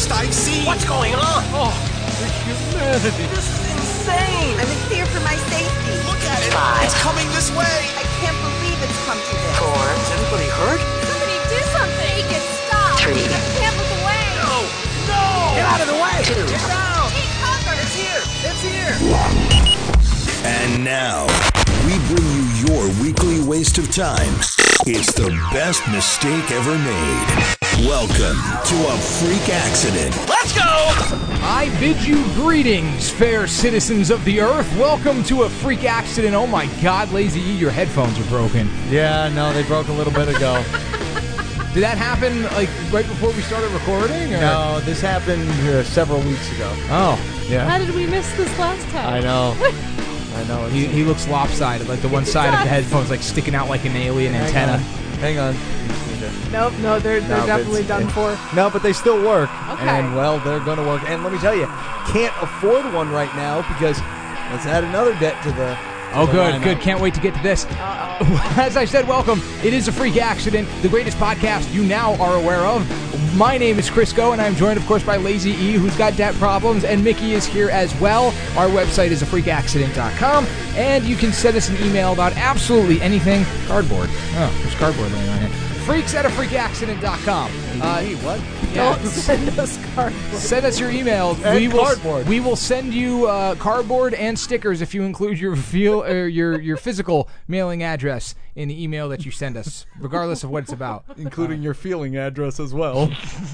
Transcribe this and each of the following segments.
worst I've seen. What's going on? Oh, the humanity. This is insane. I'm in fear for my safety. Look at it. 5. It's coming this way. I can't believe it's come to this. 4. Is anybody hurt? Somebody do something! Make it stop! 3. Can't look away! No! Get out of the way! 2. Get down! Take cover! It's here! It's here! And now, we bring you your weekly waste of time. It's the best mistake ever made. Welcome to a freak accident. Let's go! I bid you greetings, fair citizens of the earth. Welcome to a freak accident. Oh my God, Lazy E, your headphones are broken. Yeah, no, they broke a little bit ago. Did that happen like right before we started recording? Or? No, this happened several weeks ago. Oh, Yeah, How did we miss this last time? I know. I know. he looks lopsided, like the one side of the headphones like sticking out like an alien antenna. Hang on. Nope, no, they're No, definitely it's- done for. No, but they still work. Okay. And, well, they're going to work. And let me tell you, can't afford one right now because let's add another debt to the... Oh, the good, lineup. good. Can't wait to get to this. As I said, welcome. It is a freak accident, the greatest podcast you now are aware of. My name is Crisco, and I'm joined, of course, by Lazy E, who's got debt problems, and Mickey is here as well. Our website is afreakaccident.com, and you can send us an email about absolutely anything. Cardboard. Oh, there's cardboard laying around here. Freaks at afreakaccident.com. What? Yeah. Don't send us cardboard. Send us your email. And cardboard. We will send you cardboard and stickers if you include your your physical mailing address in the email that you send us, regardless of what it's about. Including your feeling address as well.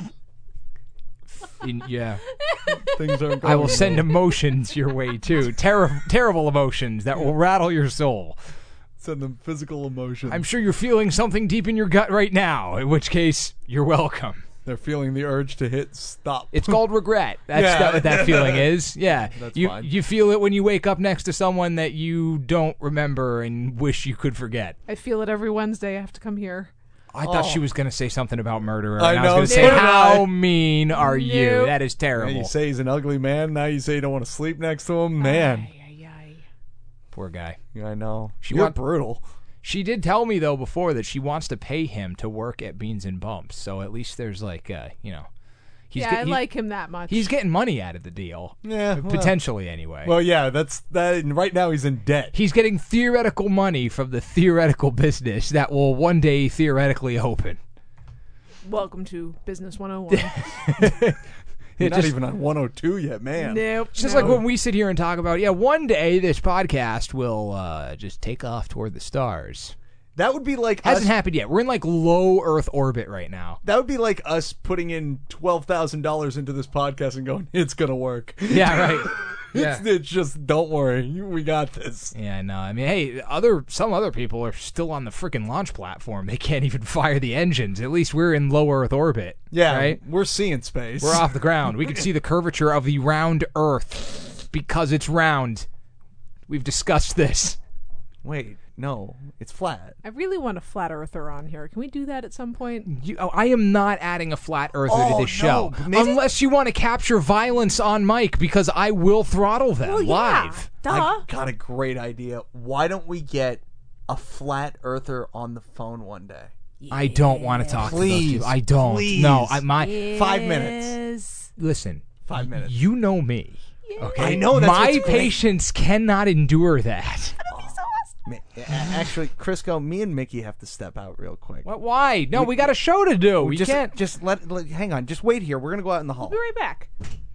Yeah, Things aren't going I will well. send emotions your way too. Terrible emotions that will rattle your soul. Send them physical emotions. I'm sure you're feeling something deep in your gut right now. In which case, you're welcome. They're feeling the urge to hit stop. It's called regret. That's Yeah. what that feeling is. Yeah. That's you fine. you feel it when you wake up next to someone that you don't remember and wish you could forget. I feel it every Wednesday. I have to come here. I thought she was going to say something about murderer. I And I know, was going to say, so did how I. mean are you? Nope. That is Now terrible. you say he's an ugly man. Now you say you don't want to sleep next to him. Man, Poor guy. I know. She You're want- brutal. She did tell me, though, before that she wants to pay him to work at Beans and Bumps. So at least there's like, he's I like him that much. He's getting money out of the deal. Yeah, well- Potentially, anyway. Well, yeah, that's that. And right now he's in debt. He's getting theoretical money from the theoretical business that will one day theoretically open. Welcome to Business 101. You're It not just- even on 102 yet, man. Nope. It's just no. like when we sit here and talk about, one day this podcast will just take off toward the stars. That would be like Hasn't us, happened yet. We're in like low Earth orbit right now. that would be like us putting in $12,000 into this podcast and going, it's gonna work. Yeah, right. Yeah. It's just don't worry, we got this. Yeah, no. I mean, hey, some other people are still on the freaking launch platform. They can't even fire the engines. At least we're in low Earth orbit. Yeah, right. we're seeing space. We're off the ground. We can see the curvature of the round Earth because it's round. We've discussed this. Wait, no, it's flat. I really want a flat earther on here. Can we do that at some point? I am not adding a flat earther to Oh, this show. no, maybe- Unless you want to capture violence on mic, because I will throttle them Well, yeah. live. Duh. I've got a great idea. Why don't we get a flat earther on the phone one day? I don't want to talk to those Please, people. I don't. please. No, 5 minutes. Yes. Listen. 5 minutes. You know me. Okay. I know, that's my what's great. patience cannot endure that. Actually, Crisco, me and Mickey have to step out real quick. What? Why? No, we got a show to do. We just can't. just hang on. Just wait here. We're gonna go out in the hall. I'll be right back.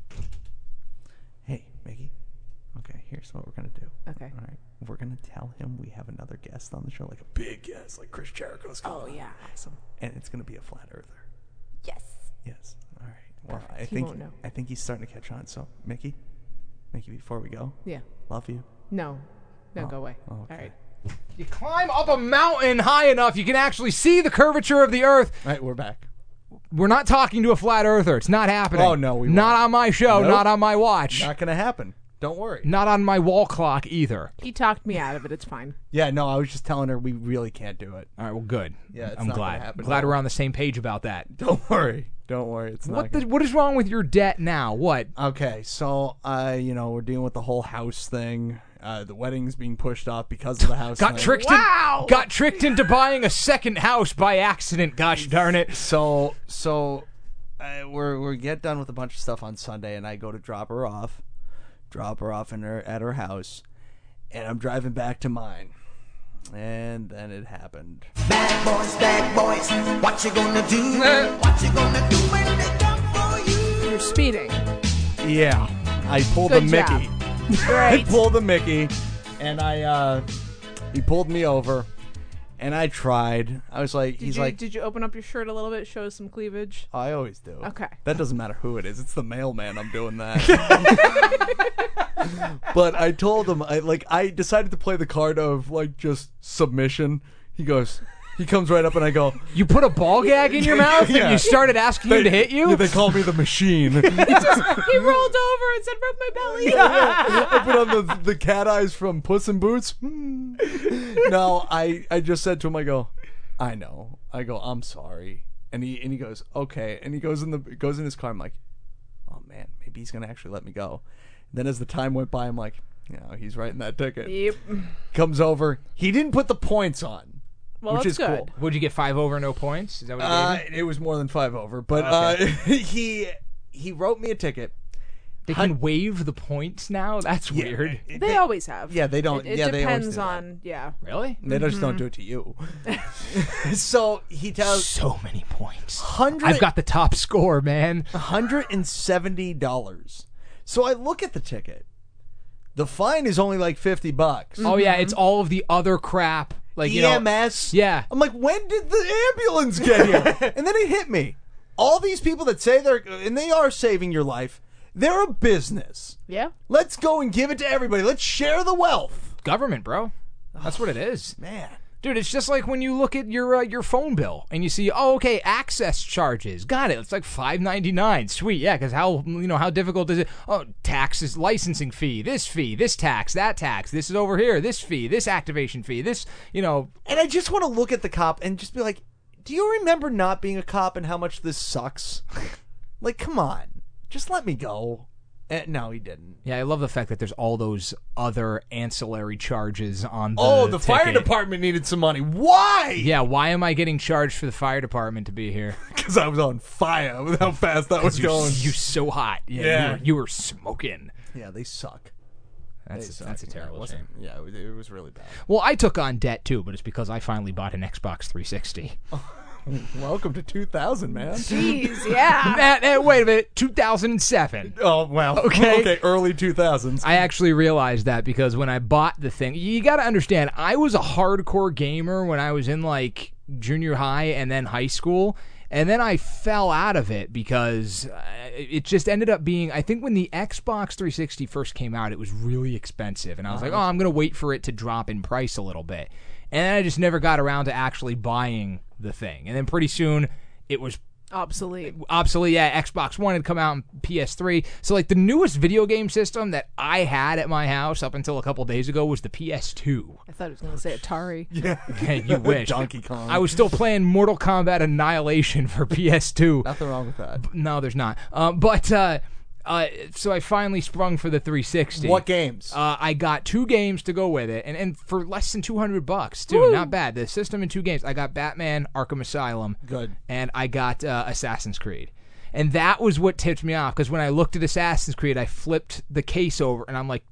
Hey, Mickey. Okay, here's what we're gonna do. Okay. All right, we're gonna tell him we have another guest on the show, like a big guest, like Chris Jericho's coming. Oh, yeah. Awesome. And it's gonna be a flat earther. Yes. Yes. All right. Well, Perfect. He won't know. I think he's starting to catch on. So, Mickey, before we go, Yeah. love you. No. No, go away. okay. All right. You climb up a mountain high enough, you can actually see the curvature of the Earth. All right, we're back. We're not talking to a flat earther. It's not happening. Oh, no, we Not won't. on my show. Nope. Not on my watch. Not gonna happen. Don't worry. Not on my wall clock either. He talked me out of it. It's fine. Yeah, no, I was just telling her we really can't do it. All right, well, good. Yeah, it's I'm not gonna glad. happen. Glad we're on the same page about that. Don't worry. Don't worry. It's not. What is wrong with your debt now? What? Okay, so we're dealing with the whole house thing. The wedding's being pushed off because of the house. Got thing. tricked. Wow! Got tricked into buying a second house by accident. Gosh darn it! So we get done with a bunch of stuff on Sunday, and I go to drop her off at her house, and I'm driving back to mine, and then it happened. Bad boys, what you gonna do? What you gonna do when they come for you? You're speeding. Yeah, I pulled Good a Mickey. job. I Great. pulled a Mickey, and he pulled me over, and I tried. I was like, Did you open up your shirt a little bit, show some cleavage? I always do. Okay. That doesn't matter who it is. It's the mailman. I'm doing that. But I told him, I decided to play the card of just submission. He comes right up, and I go, You put a ball gag in your mouth Yeah. and you started asking him to hit you? Yeah, they call me the machine. He rolled over and said, "Rub my belly." I put on the cat eyes from Puss in Boots. No, I just said to him, I go, I know. I go, I'm sorry. And he goes, okay. And he goes in his car. I'm like, oh man, maybe he's gonna actually let me go. And then as the time went by, I'm like, he's writing that ticket. Yep. Comes over. He didn't put the points on. Well, which that's is good. cool. Would you get 5 over, no points? Is that what you gave him? It was more than 5 over, but Okay. he wrote me a ticket. They can waive the points now? That's weird. They always have. Yeah, they don't. It yeah, they always depends do that. on. Yeah. Really? They just don't do it to you. So he tells So many points. 100 I've got the top score, man. $170. So I look at the ticket. The fine is only like $50. Oh, yeah, it's all of the other crap. Like, you know, EMS. yeah. I'm like, when did the ambulance get here? And then it hit me. All these people that say they are saving your life, they're a business. Yeah. Let's go and give it to everybody. Let's share the wealth. Government, bro. That's what it is. Man. Dude, it's just like when you look at your phone bill and you see, oh, okay, access charges. Got it. It's like $5.99. Sweet, yeah, because how difficult is it? Oh, taxes, licensing fee, this tax, that tax, this is over here, this fee, this activation fee, this, And I just want to look at the cop and just be like, do you remember not being a cop and how much this sucks? Like, come on. Just let me go. No, he didn't. Yeah, I love the fact that there's all those other ancillary charges on the Oh, the fire ticket. department needed some money. Why? Yeah, why am I getting charged for the fire department to be here? Because I was on fire with how fast that was going. You're so hot. Yeah. You were smoking. Yeah, they suck. That's They a suck. terrible Yeah, shame. Yeah, it was really bad. Well, I took on debt too, but it's because I finally bought an Xbox 360. Welcome to 2000, man. Jeez. Yeah. Wait a minute, 2007. Oh, well. Okay. Early 2000s. I actually realized that because when I bought the thing, you got to understand, I was a hardcore gamer when I was in like junior high and then high school. And then I fell out of it because it just ended up being, I think when the Xbox 360 first came out, it was really expensive. And I was like, I'm going to wait for it to drop in price a little bit. And then I just never got around to actually buying the thing. And then pretty soon it was Obsolete. yeah, Xbox One had come out and PS3. So like the newest video game system that I had at my house up until a couple days ago was the PS2. I thought he was going to say Atari. Yeah. You wish. Donkey Kong. I was still playing Mortal Kombat Annihilation for PS2. Nothing wrong with that. No, there's not. So I finally sprung for the 360. What games? I got 2 games to go with it, and for less than $200 too. Not bad. The system in 2 games. I got Batman: Arkham Asylum. Good. And I got Assassin's Creed. And that was what tipped me off, because when I looked at Assassin's Creed, I flipped the case over, and I'm like,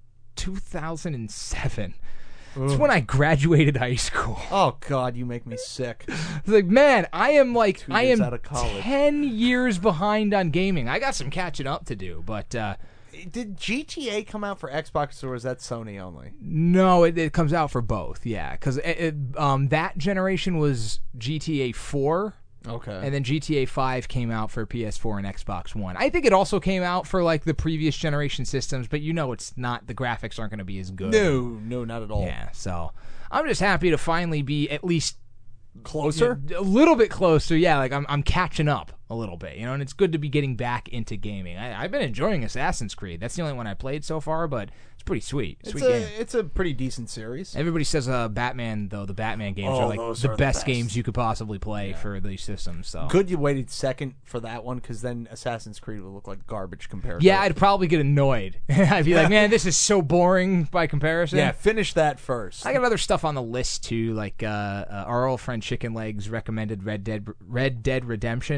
2007. It's when I graduated high school. Oh, God, you make me sick. It's like, man, I am 2 years out of college. 10 years behind on gaming. I got some catching up to do, but Did GTA come out for Xbox, or was that Sony only? no, it comes out for both, yeah. Because that generation was GTA 4, Okay. and then GTA 5 came out for PS4 and Xbox One. I think it also came out for like the previous generation systems, but it's not, the graphics aren't going to be as good. No, not at all. Yeah, so I'm just happy to finally be at least Closer? a little bit closer. Yeah, like I'm catching up a little bit, and it's good to be getting back into gaming. I've been enjoying Assassin's Creed. That's the only one I played so far, but it's pretty sweet. Sweet game. It's a pretty decent series. Everybody says Batman, though. The Batman games Oh, are like those the are the best best. games you could possibly play for these systems. So Good you waited second for that one, because then Assassin's Creed would look like garbage compared yeah, to I'd probably get annoyed. I'd be like, man, this is so boring by comparison. Yeah, finish that first. I got other stuff on the list too, like our old friend Chicken Legs recommended Red Dead Redemption.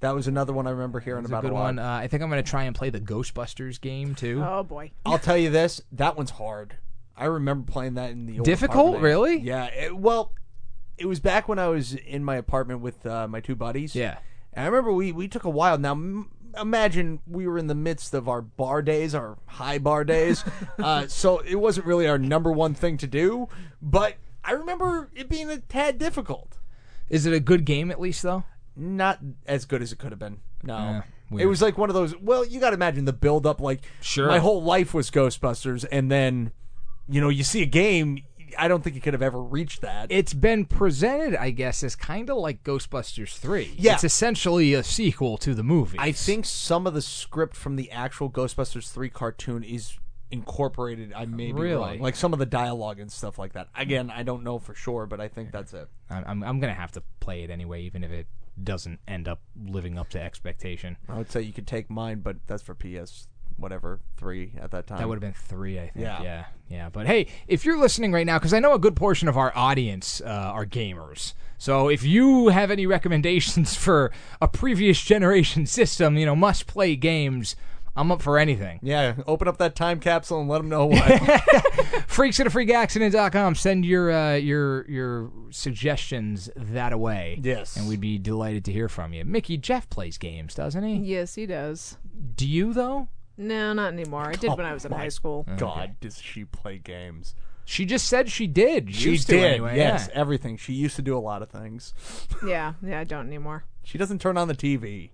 That was another one I remember hearing It's about a good a lot. one. I think I'm going to try and play the Ghostbusters game, too. Oh boy. I'll tell you this, that one's hard. I remember playing that in the old Difficult? apartment. Really? Yeah. It was back when I was in my apartment with my two buddies. Yeah. And I remember we took a while. Now, imagine we were in the midst of our bar days, our high bar days. So it wasn't really our number one thing to do. But I remember it being a tad difficult. Is it a good game at least, though? Not as good as it could have been. No. weird. It was like one of those, well, you got to imagine the build up. Like, Sure. my whole life was Ghostbusters. And then, you see a game, I don't think you could have ever reached that. It's been presented, I guess, as kind of like Ghostbusters 3. Yeah. It's essentially a sequel to the movie. I think some of the script from the actual Ghostbusters 3 cartoon is incorporated. I may be Really? wrong. Like some of the dialogue and stuff like that. Again, I don't know for sure, but I think that's it. I'm going to have to play it anyway, even if it doesn't end up living up to expectation. I would say you could take mine, but that's for PS whatever 3 at that time. That would have been 3, I think. Yeah. Yeah. But hey, if you're listening right now, because I know a good portion of our audience are gamers. So if you have any recommendations for a previous generation system, must-play games, I'm up for anything. Yeah, open up that time capsule and let them know what. Freaks at a freakaccident.com. Send your suggestions that away. Yes. And we'd be delighted to hear from you. Mickey, Jeff plays games, doesn't he? Yes, he does. Do you, though? No, not anymore. I did when I was in high school. God, does she play games? She just said she did. She Used to did, anyway. yes, Yeah. everything. She used to do a lot of things. Yeah, I don't anymore. She doesn't turn on the TV.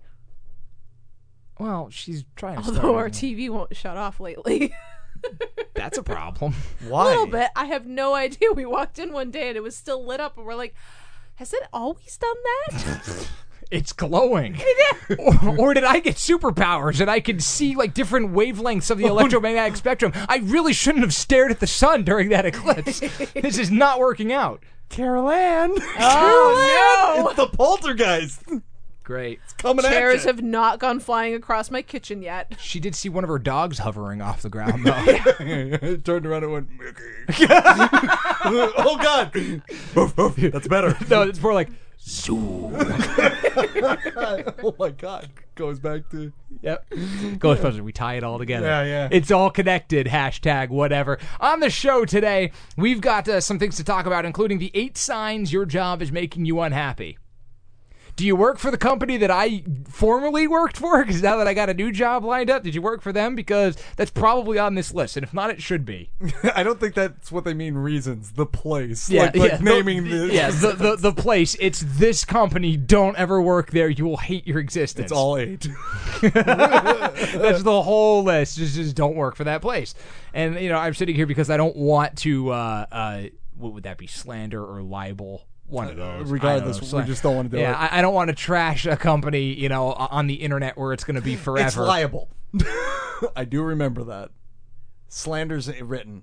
Well, she's trying to Although start our it. TV won't shut off lately. That's a problem. Why? A little bit. I have no idea. We walked in one day and it was still lit up, and we're like, has it always done that? It's glowing. or did I get superpowers and I can see like different wavelengths of the electromagnetic spectrum? I really shouldn't have stared at the sun during that eclipse. This is not working out. Carol Ann. Oh, It's the poltergeist. Great. Coming Chairs at you. have not gone flying across my kitchen yet. She did see one of her dogs hovering off the ground, though. Turned around and went, Mickey. Oh, God. Woof, woof. That's better. No, it's more like, Oh, my God. Goes back to... yep. Ghostbusters, we tie it all together. Yeah. It's all connected, hashtag whatever. On the show today, we've got some things to talk about, including the 8 signs your job is making you unhappy. Do you work for the company that I formerly worked for? Because now that I got a new job lined up, did you work for them? Because that's probably on this list, and if not, it should be. I don't think that's what they mean reasons. The place. Yeah, like naming the... Yeah, the place. It's this company. Don't ever work there. You will hate your existence. It's all 8. That's the whole list. Just don't work for that place. And, I'm sitting here because I don't want to, what would that be, slander or libel? One of those. Regardless, we just don't want to do it. Yeah, I don't want to trash a company, on the internet where it's going to be forever. It's liable. I do remember that. Slander's written.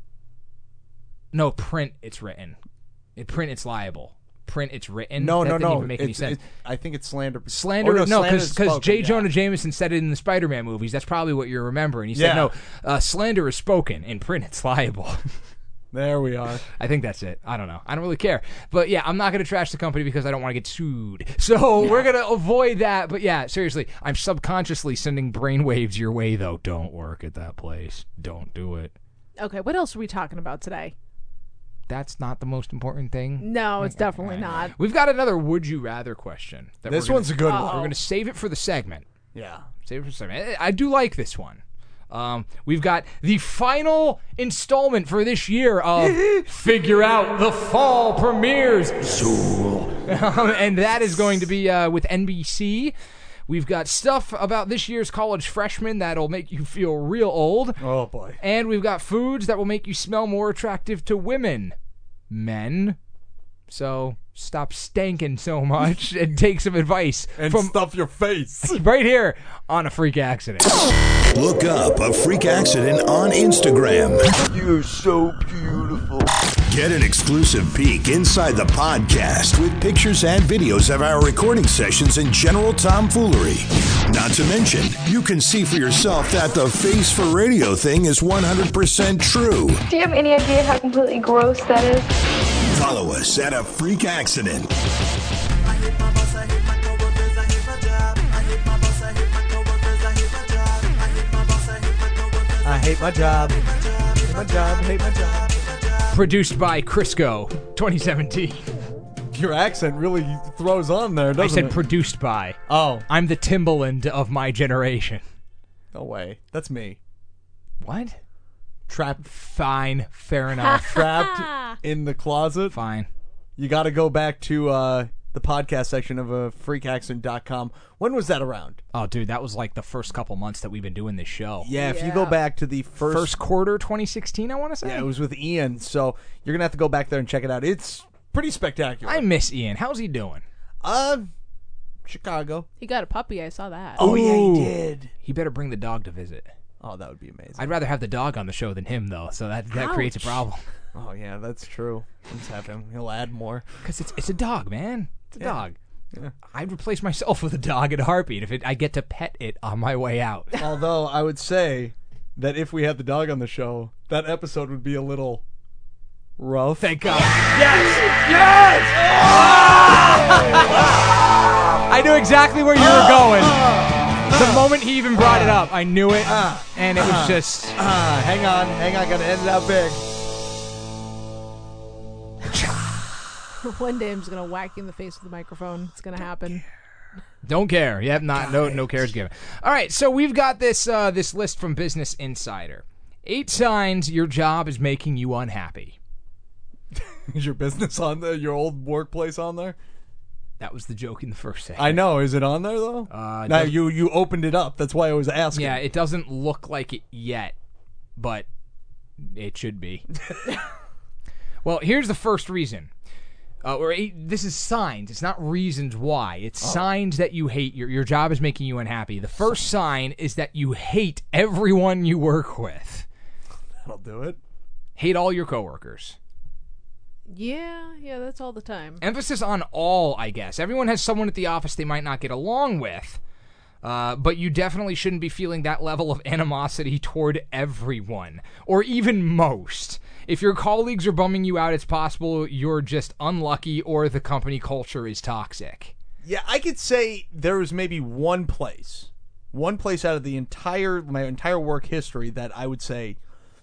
No, print, it's written. In print, it's liable. Print, it's written. No. That didn't even make any sense. I think it's slander. Slander, Oh, no, slander's because spoken, J. yeah. Jonah Jameson said it in the Spider-Man movies. That's probably what you're remembering. He said, Yeah. no, slander is spoken. In print, it's liable. There we are. I think that's it. I don't know. I don't really care. But yeah, I'm not going to trash the company because I don't want to get sued. So we're going to avoid that. But yeah, seriously, I'm subconsciously sending brainwaves your way, though. Don't work at that place. Don't do it. Okay, what else are we talking about today? That's not the most important thing. No, it's definitely not. We've got another would you rather question. This one's a good one. We're going to save it for the segment. Yeah. Save it for the segment. I do like this one. We've got the final installment for this year of Figure Out the Fall Premieres. And that is going to be with NBC. We've got stuff about this year's college freshmen that'll make you feel real old. Oh, boy. And we've got foods that will make you smell more attractive to women. Men. So stop stanking so much and take some advice And from stuff your face. right here on A Freak Accident. Look up A Freak Accident on Instagram. You're so beautiful. Get an exclusive peek inside the podcast with pictures and videos of our recording sessions and general tomfoolery. Not to mention, you can see for yourself that the face for radio thing is 100% true. Do you have any idea how completely gross that is? Follow us at A Freak Accident. I hit my boss, I hit my coworkers, I hit my job. I hate my job. Hate my job. Hate my job. Produced by Crisco, 2017. Your accent really throws on there, I doesn't said it? produced by. Oh, I'm the Timbaland of my generation. no way. That's me. What? Trapped Fine. Fair enough. trapped in the closet. Fine. You got to go back to the podcast section of freakaccident.com. When was that around? Oh, dude, that was like the first couple months that we've been doing this show. Yeah, if you go back to the First quarter 2016, I want to say. Yeah, it was with Ian, so you're going to have to go back there and check it out. It's pretty spectacular. I miss Ian. How's he doing? Chicago. He got a puppy. I saw that. Oh, yeah, Ooh. he did. He better bring the dog to visit. Oh, that would be amazing. I'd rather have the dog on the show than him, though, so that creates a Ouch. problem. Oh, yeah, that's true. Let's have him. He'll add more. Because it's a dog, man. It's a dog. Yeah. I'd replace myself with a dog in a heartbeat if I get to pet it on my way out. Although, I would say that if we had the dog on the show, that episode would be a little rough. Thank God. Yes! Yes! I knew exactly where you were going. The moment he even brought it up, I knew it, and it was just... Hang on. Gotta end it out big. One day I'm just gonna whack you in the face with the microphone. It's gonna happen. Don't care. Yep, no cares given. All right, so we've got this this list from Business Insider. 8 signs your job is making you unhappy. Is your business on there? Your old workplace on there? That was the joke in the first segment. I know. Is it on there, though? It No, doesn't- you opened it up. That's why I was asking. Yeah, it doesn't look like it yet, but it should be. Well, here's the first reason. This is signs. It's not reasons why. It's signs that you hate. Your job is making you unhappy. The first sign is that you hate everyone you work with. That'll do it. Hate all your coworkers. Yeah, that's all the time. Emphasis on all, I guess. Everyone has someone at the office they might not get along with, but you definitely shouldn't be feeling that level of animosity toward everyone, or even most. If your colleagues are bumming you out, it's possible you're just unlucky or the company culture is toxic. Yeah, I could say there was maybe one place out of my entire work history that I would say,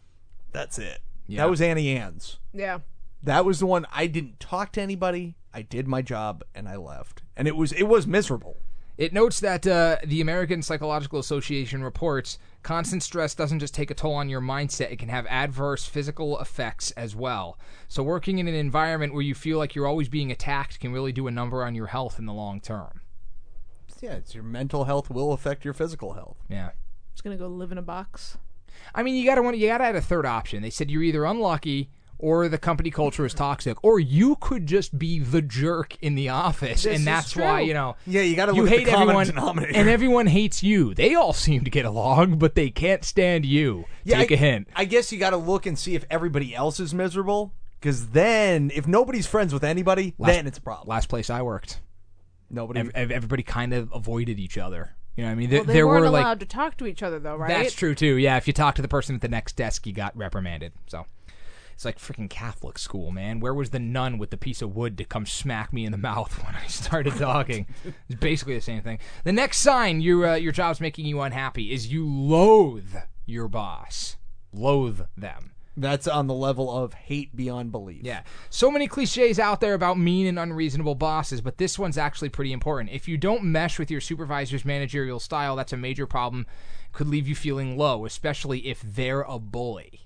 that's it. Yeah. That was Annie Ann's. Yeah. That was the one. I didn't talk to anybody. I did my job and I left, and it was miserable. It notes that the American Psychological Association reports constant stress doesn't just take a toll on your mindset, it can have adverse physical effects as well. So working in an environment where you feel like you're always being attacked can really do a number on your health in the long term. Yeah, it's your mental health will affect your physical health. Yeah. Just gonna go live in a box. I mean, you gotta add a third option. They said you're either unlucky or the company culture is toxic, or you could just be the jerk in the office, This and is that's true. why, Yeah, you got to you look at hate the common everyone, denominator. and everyone hates you. They all seem to get along, but they can't stand you. Take a hint. I guess you got to look and see if everybody else is miserable, because then if nobody's friends with anybody, then it's a problem. Last place I worked, Nobody. everybody kind of avoided each other. You know what I mean? Well, they there weren't were allowed to talk to each other, though, right? That's true too. Yeah, if you talk to the person at the next desk, you got reprimanded. So it's like freaking Catholic school, man. Where was the nun with the piece of wood to come smack me in the mouth when I started talking? It's basically the same thing. The next sign your job's making you unhappy is you loathe your boss. Loathe them. That's on the level of hate beyond belief. Yeah. So many cliches out there about mean and unreasonable bosses, but this one's actually pretty important. If you don't mesh with your supervisor's managerial style, that's a major problem. Could leave you feeling low, especially if they're a bully.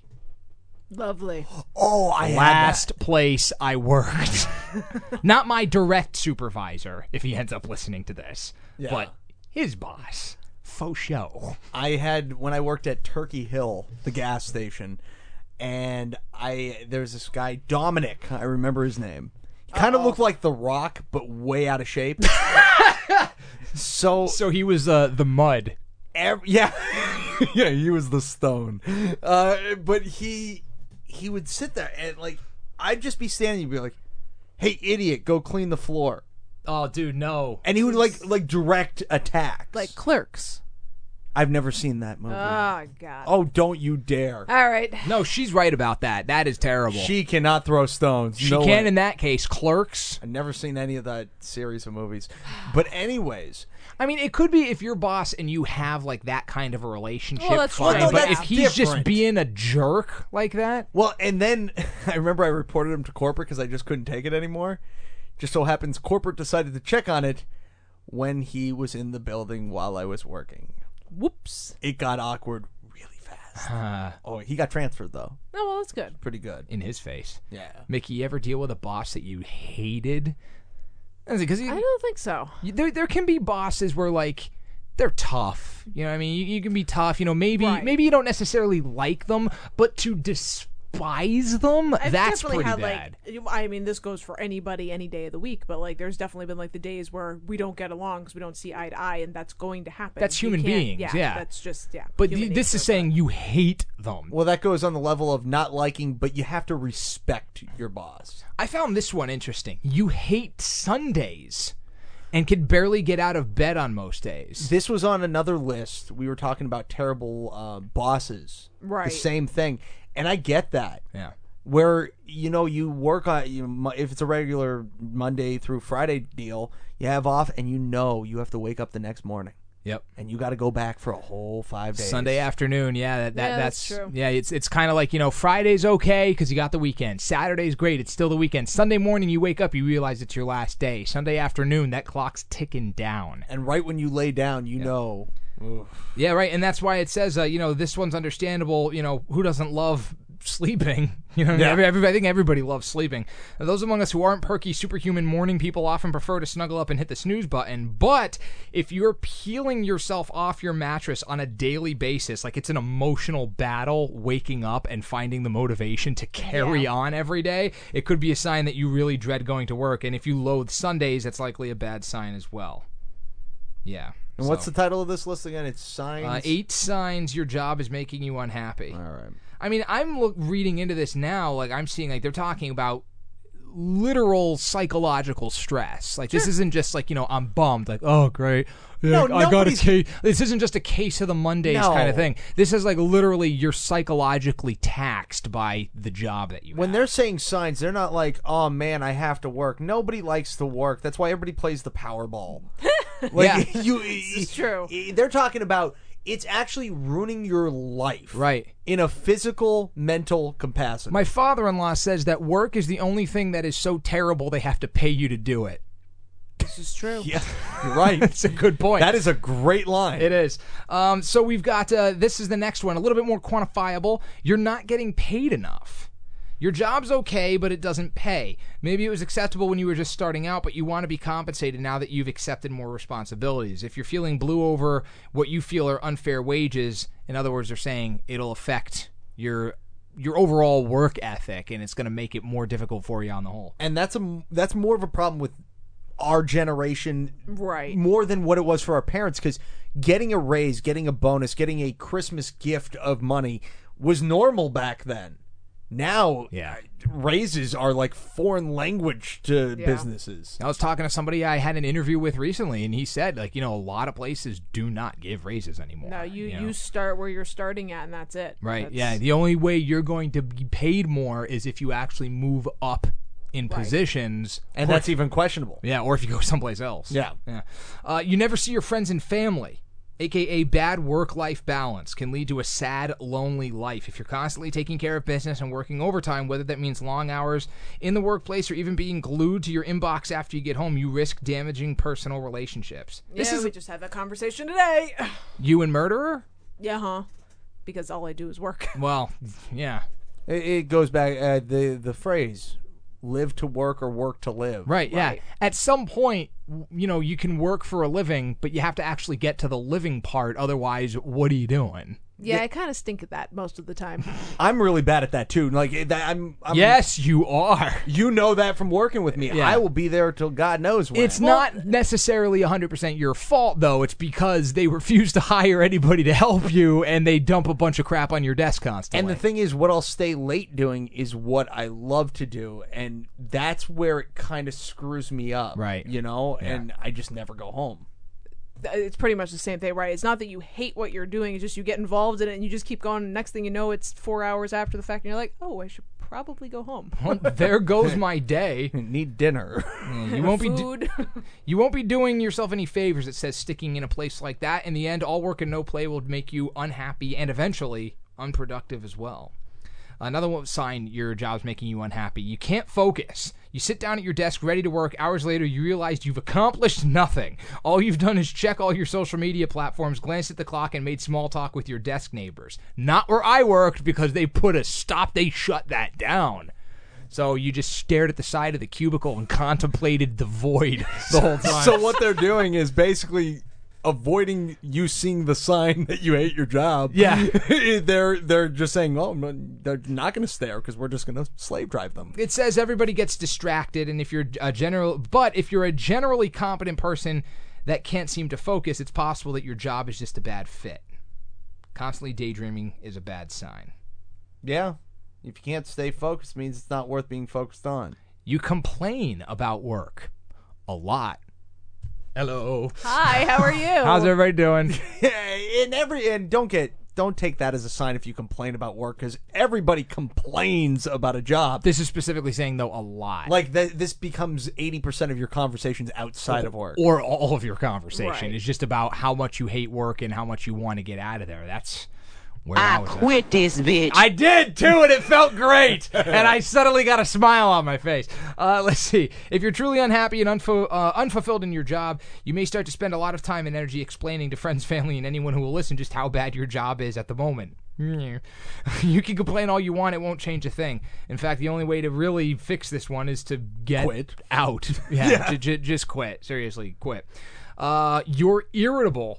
Lovely. Oh, I had Last place I worked. Not my direct supervisor, if he ends up listening to this, but his boss. Faux show. I had when I worked at Turkey Hill, the gas station, and there's this guy Dominic. I remember his name. He kind of looked like The Rock, but way out of shape. So he was the mud. yeah, yeah, he was the stone. But he would sit there and like I'd just be standing and be like, "Hey, idiot, go clean the floor." Oh, dude, no. And he would like direct attacks. Like Clerks. I've never seen that movie. Oh, God. Oh, don't you dare. All right. No, she's right about that. That is terrible. She cannot throw stones. She No can way. in that case. Clerks. I've never seen any of that series of movies. But anyways, I mean, it could be if you're boss and you have like that kind of a relationship. Well, that's fine. true. But That's if he's just different. being a jerk like that, well, and then I remember I reported him to corporate because I just couldn't take it anymore. Just so happens corporate decided to check on it when he was in the building while I was working. Whoops. It got awkward really fast. Oh, he got transferred though. Oh, well, that's good. Pretty good. in his face. Yeah. Mickey, you ever deal with a boss that you hated? Because I don't think so. there can be bosses where like they're tough. You know what I mean? You can be tough. You know, maybe Right. you don't necessarily like them, but to despise them, I've that's definitely pretty had bad. like, I mean, this goes for anybody any day of the week, but like, there's definitely been like the days where we don't get along because we don't see eye to eye, and that's going to happen. That's You human can't- beings, yeah. That's just But human this nature, is saying you hate them. Well, that goes on the level of not liking, but you have to respect your boss. I found this one interesting. You hate Sundays and can barely get out of bed on most days. This was on another list. We were talking about terrible bosses. Right. The same thing. And I get that. Yeah. Where, you work on, if it's a regular Monday through Friday deal, you have off and you have to wake up the next morning. Yep. And you got to go back for a whole 5 days. Sunday afternoon, yeah, that's true. Yeah, it's kind of like, Friday's okay because you got the weekend. Saturday's great, it's still the weekend. Sunday morning you wake up, you realize it's your last day. Sunday afternoon, that clock's ticking down. And right when you lay down, you know. Oof. Yeah, right, and that's why it says, this one's understandable. Who doesn't love sleeping? Yeah. I think everybody loves sleeping. Now, those among us who aren't perky, superhuman morning people often prefer to snuggle up and hit the snooze button. But if you're peeling yourself off your mattress on a daily basis, like it's an emotional battle waking up and finding the motivation to carry on every day, it could be a sign that you really dread going to work. And if you loathe Sundays, that's likely a bad sign as well. Yeah. And what's the title of this list again? It's Signs. 8 signs your job is making you unhappy. All right. I mean, I'm reading into this now, like I'm seeing, like they're talking about literal psychological stress. Like this isn't just like, I'm bummed, like, oh great, yeah, No, I got a nobody's- case. This isn't just a case of the Mondays kind of No. thing. This is like literally you're psychologically taxed by the job that you When have. they're saying signs, they're not like, oh man, I have to work. Nobody likes to work. That's why everybody plays the Powerball. Like, It's true. They're talking about it's actually ruining your life. Right. In a physical, mental capacity. My father-in-law says that work is the only thing that is so terrible they have to pay you to do it. This is true. Yeah, you're right. That's a good point. That is a great line. It is. So we've got, this is the next one, a little bit more quantifiable. You're not getting paid enough. Your job's okay, but it doesn't pay. Maybe it was acceptable when you were just starting out, but you want to be compensated now that you've accepted more responsibilities. If you're feeling blue over what you feel are unfair wages, in other words, they're saying it'll affect your overall work ethic, and it's going to make it more difficult for you on the whole. And that's more of a problem with our generation, Right. more than what it was for our parents, because getting a raise, getting a bonus, getting a Christmas gift of money was normal back then. Now, raises are like foreign language to businesses. I was talking to somebody I had an interview with recently, and he said, like, a lot of places do not give raises anymore. No, you know? start where you're starting at, and that's it. Right, That's- yeah. The only way you're going to be paid more is if you actually move up in positions. And that's even questionable. Yeah, or if you go someplace else. Yeah. You never see your friends and family, a.k.a. bad work-life balance, can lead to a sad, lonely life. If you're constantly taking care of business and working overtime, whether that means long hours in the workplace or even being glued to your inbox after you get home, you risk damaging personal relationships. we just had that conversation today. You and Murderer? Yeah, huh? Because all I do is work. Well, yeah. It goes back the phrase, live to work or work to live. Right, yeah. At some point, you can work for a living, but you have to actually get to the living part. Otherwise, what are you doing? Yeah, I kind of stink at that most of the time. I'm really bad at that too. Like I'm Yes, you are. You know that from working with me. Yeah. I will be there till God knows when. It's not necessarily 100% your fault, though. It's because they refuse to hire anybody to help you, and they dump a bunch of crap on your desk constantly. And the thing is, what I'll stay late doing is what I love to do, and that's where it kind of screws me up. Right. And I just never go home. it's pretty much the same thing, right? It's not that you hate what you're doing, it's just you get involved in it and you just keep going. Next thing you know, it's 4 hours after the fact and you're like, oh, I should probably go home. Well, there goes my day. Need dinner. You won't be Food. you won't be doing yourself any favors. It says sticking in a place like that. In the end, all work and no play will make you unhappy and eventually unproductive as well. Another sign your job's making you unhappy. You can't focus. You sit down at your desk ready to work. Hours later, you realize you've accomplished nothing. All you've done is check all your social media platforms, glanced at the clock, and made small talk with your desk neighbors. Not where I worked, because they put a stop. They shut that down. So you just stared at the side of the cubicle and contemplated the void the whole time. So what they're doing is basically avoiding you seeing the sign that you hate your job. Yeah. they're just saying, oh, no, they're not going to stare because we're just going to slave drive them. It says everybody gets distracted, and if you're a generally competent person that can't seem to focus, it's possible that your job is just a bad fit. Constantly daydreaming is a bad sign. Yeah. If you can't stay focused, it means it's not worth being focused on. You complain about work a lot. Hello. Hi, how are you? How's everybody doing? And don't take that as a sign if you complain about work, because everybody complains about a job. This is specifically saying, though, a lot. Like this becomes 80% of your conversations outside of work. Or all of your conversation Right. is just about how much you hate work and how much you want to get out of there. That's where I was at. Quit this bitch. I did too, and it felt great. And I suddenly got a smile on my face. Let's see. If you're truly unhappy and unfulfilled in your job, you may start to spend a lot of time and energy explaining to friends, family, and anyone who will listen just how bad your job is at the moment. You can complain all you want, it won't change a thing. In fact, the only way to really fix this one is to get out. Yeah. Just quit. Seriously, quit. You're irritable.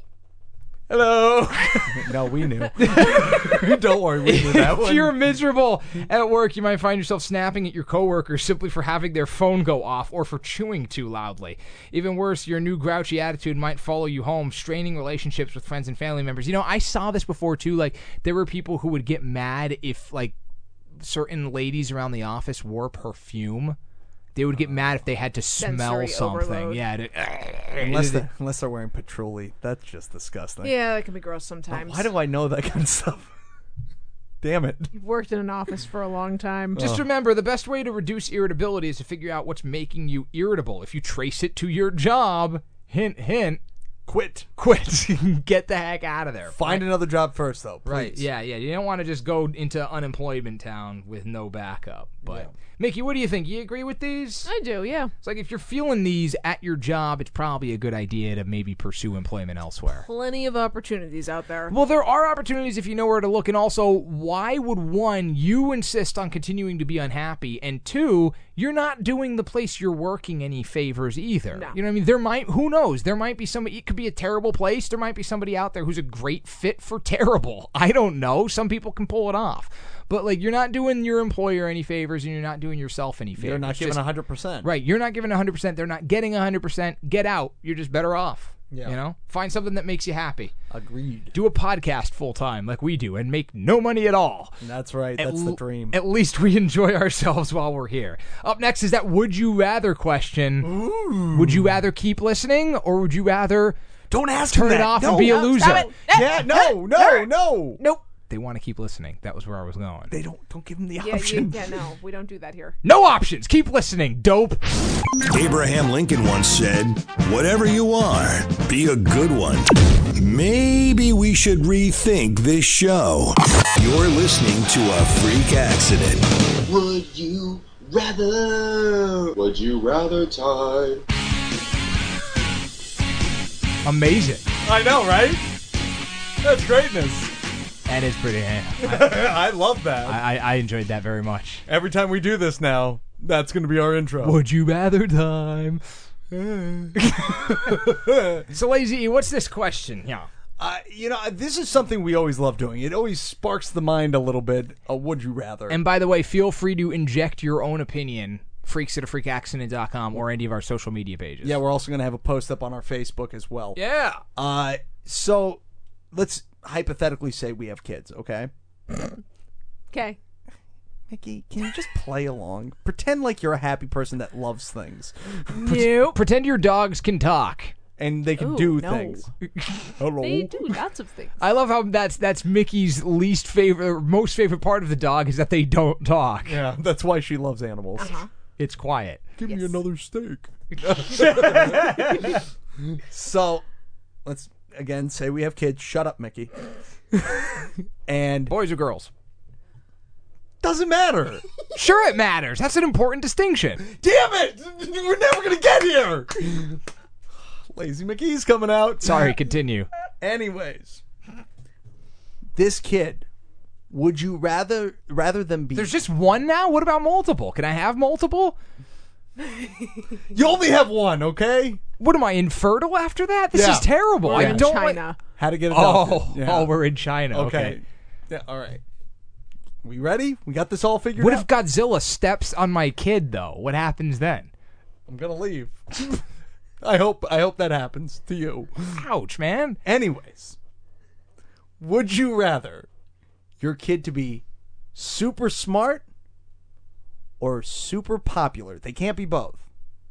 Hello. No, we knew. Don't worry, we knew that one. If you're miserable at work, you might find yourself snapping at your coworkers simply for having their phone go off or for chewing too loudly. Even worse, your new grouchy attitude might follow you home, straining relationships with friends and family members. You know, I saw this before too. Like, there were people who would get mad if, like, certain ladies around the office wore perfume. They would get mad if they had to smell Sensory something. overload. Yeah. Unless they're wearing patchouli. That's just disgusting. Yeah, that can be gross sometimes. Why do I know that kind of stuff? Damn it. You've worked in an office for a long time. Just remember, the best way to reduce irritability is to figure out what's making you irritable. If you trace it to your job, hint, hint, quit. Get the heck out of there. Find another job first, though. Please. Right. Yeah. You don't want to just go into unemployment town with no backup. But Mickey, what do you think? You agree with these? I do, yeah. It's like if you're feeling these at your job, it's probably a good idea to maybe pursue employment elsewhere. Plenty of opportunities out there. Well, there are opportunities if you know where to look. And also, why would, one, you insist on continuing to be unhappy? And two, you're not doing the place you're working any favors either. No. You know what I mean? Who knows? There might be somebody, it could be a terrible place. There might be somebody out there who's a great fit for terrible. I don't know. Some people can pull it off. But, like, you're not doing your employer any favors and you're not doing yourself any favors. You're not giving Just- 100%. Right. You're not giving 100%. They're not getting 100%. Get out. You're just better off. Yeah. You know? Find something that makes you happy. Agreed. Do a podcast full time like we do and make no money at all. That's right. That's the dream. At least we enjoy ourselves while we're here. Up next is that would you rather question. Ooh. Would you rather keep listening or would you rather Don't ask turn him it that. off No. and be a loser? Stop it. Yeah, no. Nope. They want to keep listening. That was where I was going. They don't give him the Yeah, option. no, we don't do that here. No options. Keep listening. Dope. Abraham Lincoln once said, "Whatever you are, be a good one." Maybe we should rethink this show. You're listening to A Freak Accident. Would you rather? Would you rather tie? Amazing. I know, right? That's greatness. That is pretty. I love that. I enjoyed that very much. Every time we do this now, that's going to be our intro. Would you rather time? So, Lazy E, what's this question? Yeah. This is something we always love doing. It always sparks the mind a little bit. Would you rather? And by the way, feel free to inject your own opinion. Freaks at a freakaccident.com or any of our social media pages. Yeah, we're also going to have a post up on our Facebook as well. Yeah. So let's hypothetically say we have kids, okay? Okay. Mickey, can you just play along? Pretend like you're a happy person that loves things. Nope. Pretend your dogs can talk. and they can Ooh, do no. things. Hello. They do lots of things. I love how that's Mickey's least favorite, or most favorite part of the dog is that they don't talk. Yeah, that's why she loves animals. It's quiet. Give me another steak. So, let's again say we have kids. Shut up, Mickey. And Boys or girls? doesn't matter. Sure, it matters. That's an important distinction. Damn it! We're never gonna get here. Lazy Mickey's coming out. Sorry, continue. Anyways, this kid, would you rather than be? There's just one now? What about multiple? Can I have multiple? You only have one, okay? What am I, infertile after that? This Yeah. is terrible. We're I in don't China. How to get adopted. Oh, Yeah. we're in China. Okay. Yeah, all right. We ready? We got this all figured What out? if Godzilla steps on my kid, though? What happens then? I'm gonna leave. I hope that happens to you. Ouch, man. Anyways, would you rather your kid to be super smart or super popular? They can't be both.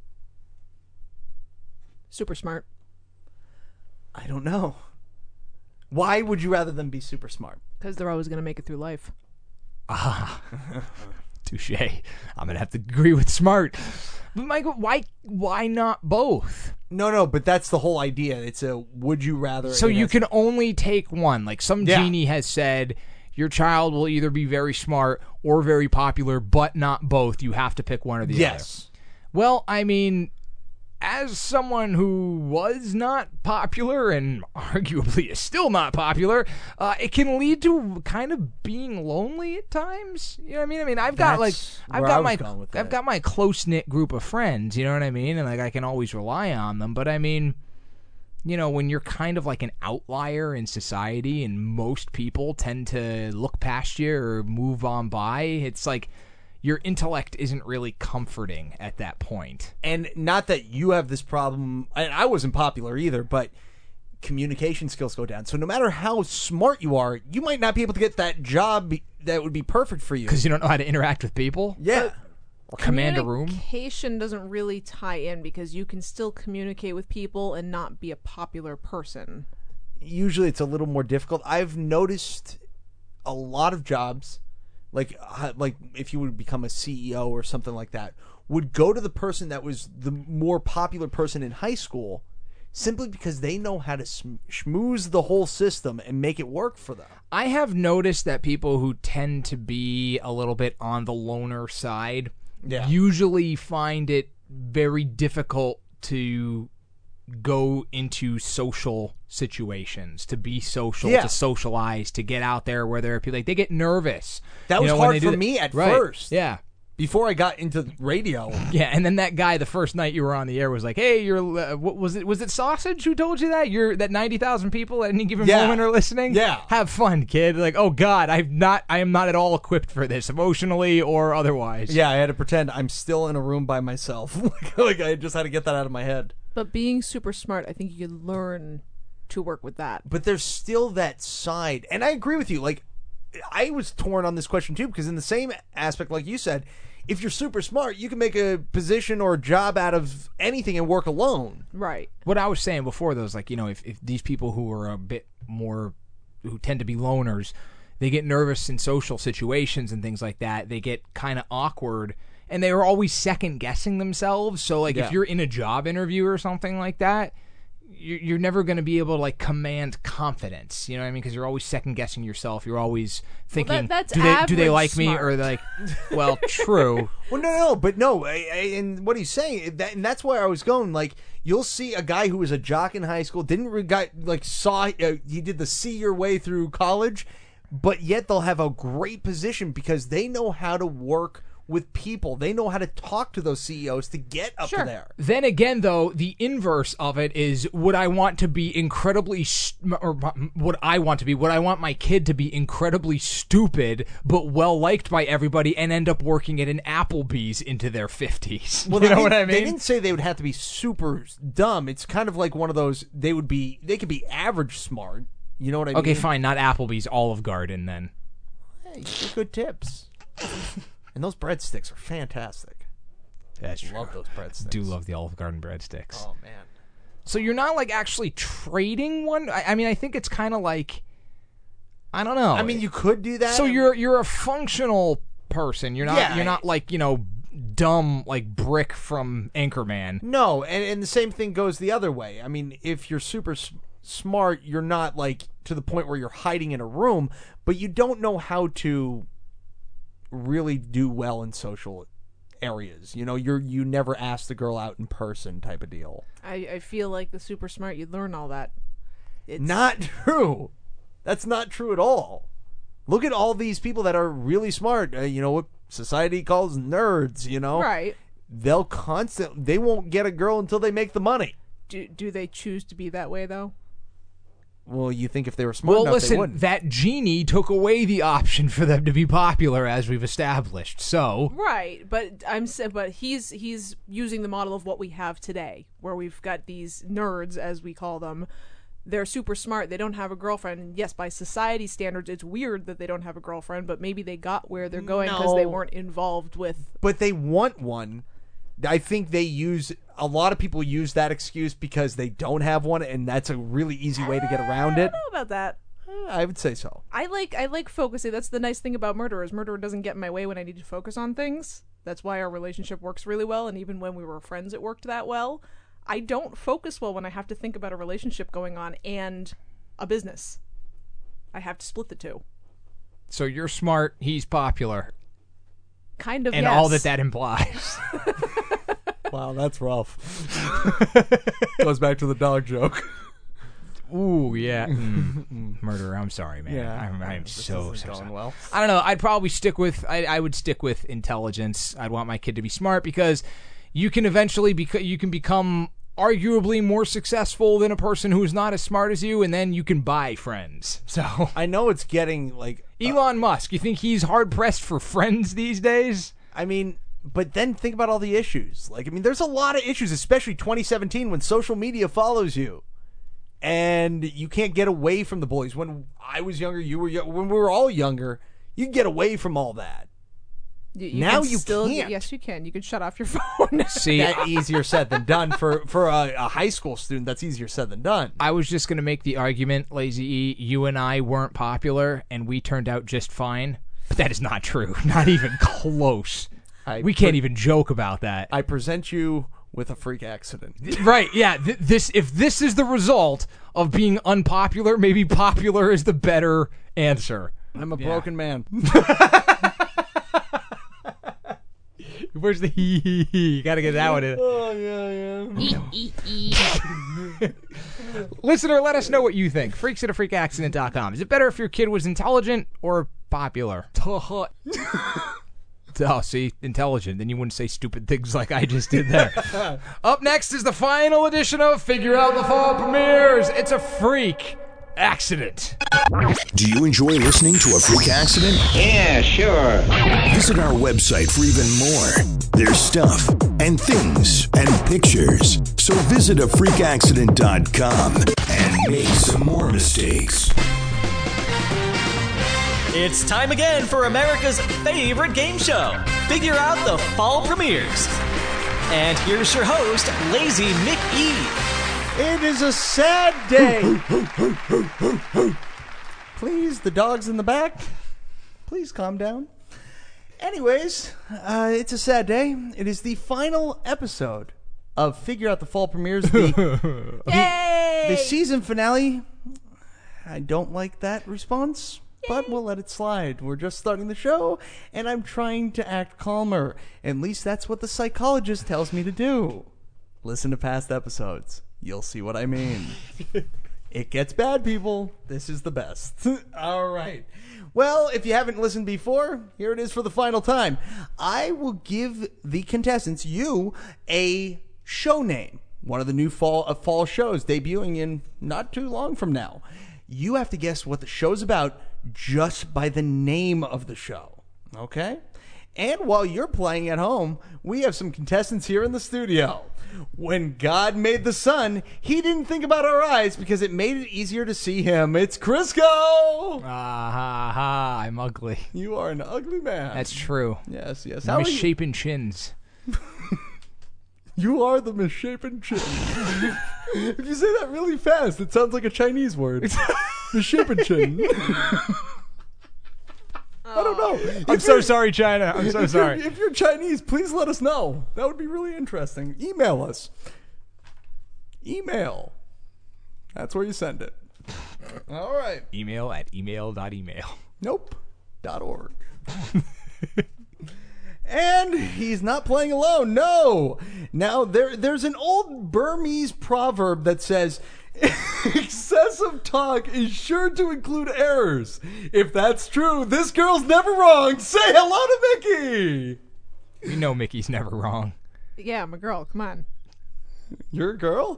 Super smart. I don't know. Why would you rather them be super smart? Because they're always going to make it through life. Touche. I'm going to have to agree with smart. But Michael, why not both? No, but that's the whole idea. It's a would you rather. So you can only take one. Like some Yeah. genie has said, your child will either be very smart or very popular, but not both. You have to pick one or the other. Yes. Well, I mean, as someone who was not popular and arguably is still not popular, it can lead to kind of being lonely at times. You know what I mean? I mean, I've got That's where I was going with that. I've got my close knit group of friends. You know what I mean? And like I can always rely on them. But I mean, you know, when you're kind of like an outlier in society, and most people tend to look past you or move on by, it's like your intellect isn't really comforting at that point. And not that you have this problem, and I wasn't popular either, but communication skills go down. So no matter how smart you are, you might not be able to get that job that would be perfect for you. Because you don't know how to interact with people? Yeah. Or command a room? Communication doesn't really tie in because you can still communicate with people and not be a popular person. Usually it's a little more difficult. I've noticed a lot of jobs, like if you would become a CEO or something like that, would go to the person that was the more popular person in high school simply because they know how to schmooze the whole system and make it work for them. I have noticed that people who tend to be a little bit on the loner side usually find it very difficult to go into social situations, to be social, to socialize, to get out there where there are people. Like, they get nervous. That was hard for me at first. Yeah. Before I got into radio. Yeah, and then that guy the first night you were on the air was like, "Hey, you're what was it? Was it Sausage who told you that? You're that 90,000 people at any given moment are listening? Yeah. Have fun, kid." Like, "Oh God, I am not at all equipped for this, emotionally or otherwise." Yeah, I had to pretend I'm still in a room by myself. like I just had to get that out of my head. But being super smart, I think you can learn to work with that. But there's still that side, and I agree with you. Like, I was torn on this question too, because in the same aspect, like you said, if you're super smart, you can make a position or a job out of anything and work alone. Right. What I was saying before, though, is like, you know, if these people who are a bit more, who tend to be loners, they get nervous in social situations and things like that, they get kind of awkward, and they are always second guessing themselves. So, like, if you're in a job interview or something like that, you're never going to be able to, like, command confidence. You know what I mean? Because you're always second guessing yourself. You're always thinking, that's do they like me? smart. Or like, well, true. Well, no. And what he's saying, and that's where I was going. Like, you'll see a guy who was a jock in high school, he did the see your way through college, but yet they'll have a great position because they know how to work with people. They know how to talk to those CEOs to get up to there. Then again, though, the inverse of it is, would I want to be incredibly, would I want my kid to be incredibly stupid but well liked by everybody and end up working at an Applebee's into their 50s? Well, you know what I mean? They didn't say they would have to be super dumb. It's kind of like one of those, they could be average smart. You know what I mean? Okay, fine, not Applebee's, Olive Garden then. Hey, you get good tips. And those breadsticks are fantastic. That's true. Love those breadsticks. Do love the Olive Garden breadsticks. Oh, man. So you're not like actually trading one. I mean, I think it's kind of like, I don't know. I mean, you could do that. So you're a functional person. You're not you're not like, dumb like Brick from Anchorman. No, and the same thing goes the other way. I mean, if you're super smart, you're not like to the point where you're hiding in a room, but you don't know how to really do well in social areas. You never ask the girl out in person type of deal. I feel like the super smart, you'd learn all that. It's not true. That's not true at all. Look at all these people that are really smart. What society calls nerds, Right. They won't get a girl until they make the money. Do they choose to be that way, though? Well, you think if they were smart enough, they wouldn't. That genie took away the option for them to be popular, as we've established. So right, but he's using the model of what we have today, where we've got these nerds, as we call them. They're super smart. They don't have a girlfriend. And yes, by society standards, it's weird that they don't have a girlfriend, but maybe they got where they're going because they weren't involved with. But they want one. I think a lot of people use that excuse because they don't have one, and that's a really easy way to get around it. I don't know about that. I would say so. I like focusing. That's the nice thing about Murderer, is Murderer doesn't get in my way when I need to focus on things. That's why our relationship works really well, and even when we were friends, it worked that well. I don't focus well when I have to think about a relationship going on and a business. I have to split the two. So you're smart, he's popular. Kind of, and yes. all that implies. Wow, that's rough. Goes back to the dog joke. Ooh, yeah. Murderer, I'm sorry, man. Yeah. I'm so going well. I don't know. I'd probably stick with, I would stick with intelligence. I'd want my kid to be smart because you can eventually become arguably more successful than a person who's not as smart as you, and then you can buy friends. So I know it's getting like Elon Musk. You think he's hard pressed for friends these days? I mean, but then think about all the issues. There's a lot of issues, especially 2017 when social media follows you, and you can't get away from the bullies. When I was younger, when we were all younger, you could get away from all that. Now you can't. Yes, you can. You can shut off your phone. See, that's easier said than done. For a high school student, that's easier said than done. I was just going to make the argument, Lazy E, you and I weren't popular, and we turned out just fine. But that is not true. Not even close. We can't even joke about that. I present you with a freak accident. Right, yeah. If this is the result of being unpopular, maybe popular is the better answer. I'm a broken man. Where's the hee? You gotta get that one in. Oh, yeah. Listener, let us know what you think. Freaks@afreakaccident.com. Is it better if your kid was intelligent or popular? Oh, see? Intelligent. Then you wouldn't say stupid things like I just did there. Up next is the final edition of Figure Out the Fall Premieres. It's a freak accident. Do you enjoy listening to A Freak Accident? Yeah, sure. Visit our website for even more. There's stuff and things and pictures. So visit afreakaccident.com and make some more mistakes. It's time again for America's favorite game show, Figure Out the Fall Premieres. And here's your host, Lazy Mick E. It is a sad day. Please, the dog's in the back. Please calm down. Anyways, it's a sad day. It is the final episode of Figure Out the Fall Premieres. The season finale. I don't like that response, but we'll let it slide. We're just starting the show, and I'm trying to act calmer. At least that's what the psychologist tells me to do. Listen to past episodes. You'll see what I mean. It gets bad, people. This is the best. All right. Well, if you haven't listened before, here it is for the final time. I will give the contestants, you, a show name. One of the new fall shows debuting in not too long from now. You have to guess what the show's about just by the name of the show. Okay? And while you're playing at home, we have some contestants here in the studio. When God made the sun, he didn't think about our eyes because it made it easier to see him. It's Crisco! I'm ugly. You are an ugly man. That's true. Yes. Misshapen chins. You are the misshapen chin. If you say that really fast, it sounds like a Chinese word. Misshapen chin. I don't know. I'm so sorry, China. I'm so sorry. If you're Chinese, please let us know. That would be really interesting. Email us. Email. That's where you send it. All right. Email at email.email. Nope. .org. And he's not playing alone. No. Now, there's an old Burmese proverb that says, excessive talk is sure to include errors. If that's true, this girl's never wrong. Say hello to Mickey. We know Mickey's never wrong. Yeah, I'm a girl. Come on. You're a girl?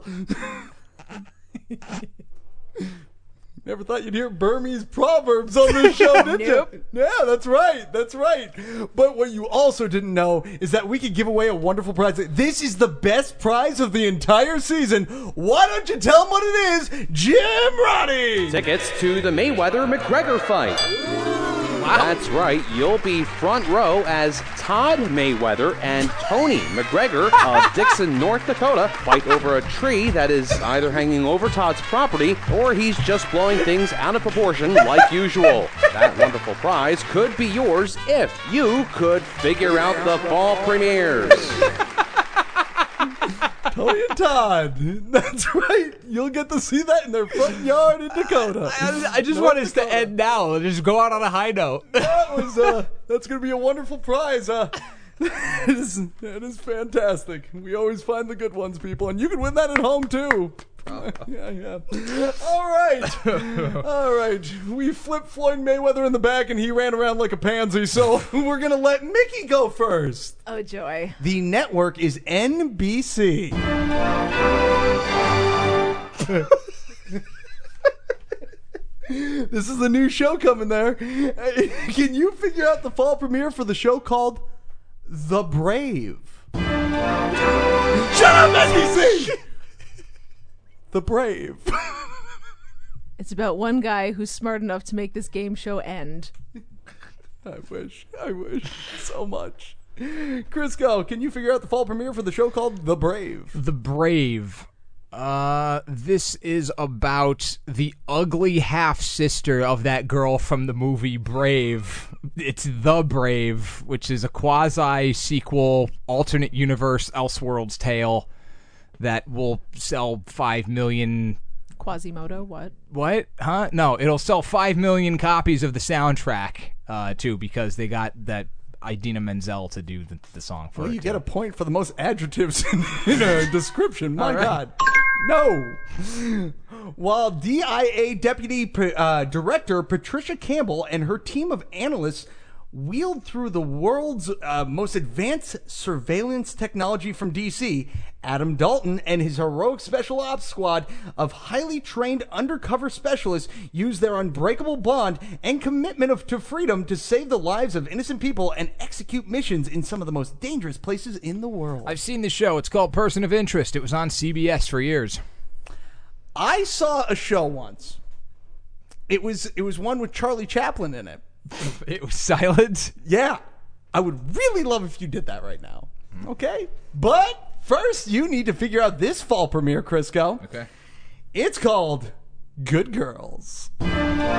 Never thought you'd hear Burmese proverbs on this show, did Nope. you? Yeah, that's right. That's right. But what you also didn't know is that we could give away a wonderful prize. This is the best prize of the entire season. Why don't you tell them what it is, Jim Roddy? Tickets to the Mayweather-McGregor fight. That's right. You'll be front row as Todd Mayweather and Tony McGregor of Dixon, North Dakota fight over a tree that is either hanging over Todd's property or he's just blowing things out of proportion like usual. That wonderful prize could be yours if you could figure out the fall premieres. Tony and Todd. That's right. You'll get to see that in their front yard in Dakota. I just want us to end now. Just go out on a high note. That's going to be a wonderful prize. That is fantastic. We always find the good ones, people, and you can win that at home too. Yeah. All right. We flipped Floyd Mayweather in the back, and he ran around like a pansy. So we're gonna let Mickey go first. Oh joy. The network is NBC. This is a new show coming there. Can you figure out the fall premiere for the show called The Brave? Shut up, NBC! The Brave. It's about one guy who's smart enough to make this game show end. I wish so much. Crisco, can you figure out the fall premiere for the show called The Brave? The Brave. This is about the ugly half-sister of that girl from the movie Brave. It's The Brave, which is a quasi-sequel, alternate universe, Elseworlds tale that will sell 5 million... Quasimodo, what? What? Huh? No, it'll sell 5 million copies of the soundtrack, too, because they got that Idina Menzel to do the song for it. Well, you get a point for the most adjectives in a description. My God. No. While DIA Deputy Director Patricia Campbell and her team of analysts wheeled through the world's most advanced surveillance technology from D.C., Adam Dalton and his heroic special ops squad of highly trained undercover specialists used their unbreakable bond and commitment to freedom to save the lives of innocent people and execute missions in some of the most dangerous places in the world. I've seen the show. It's called Person of Interest. It was on CBS for years. I saw a show once. It was one with Charlie Chaplin in it. It was silent? Yeah. I would really love if you did that right now. Okay? But first, you need to figure out this fall premiere, Crisco. Okay. It's called Good Girls. I'm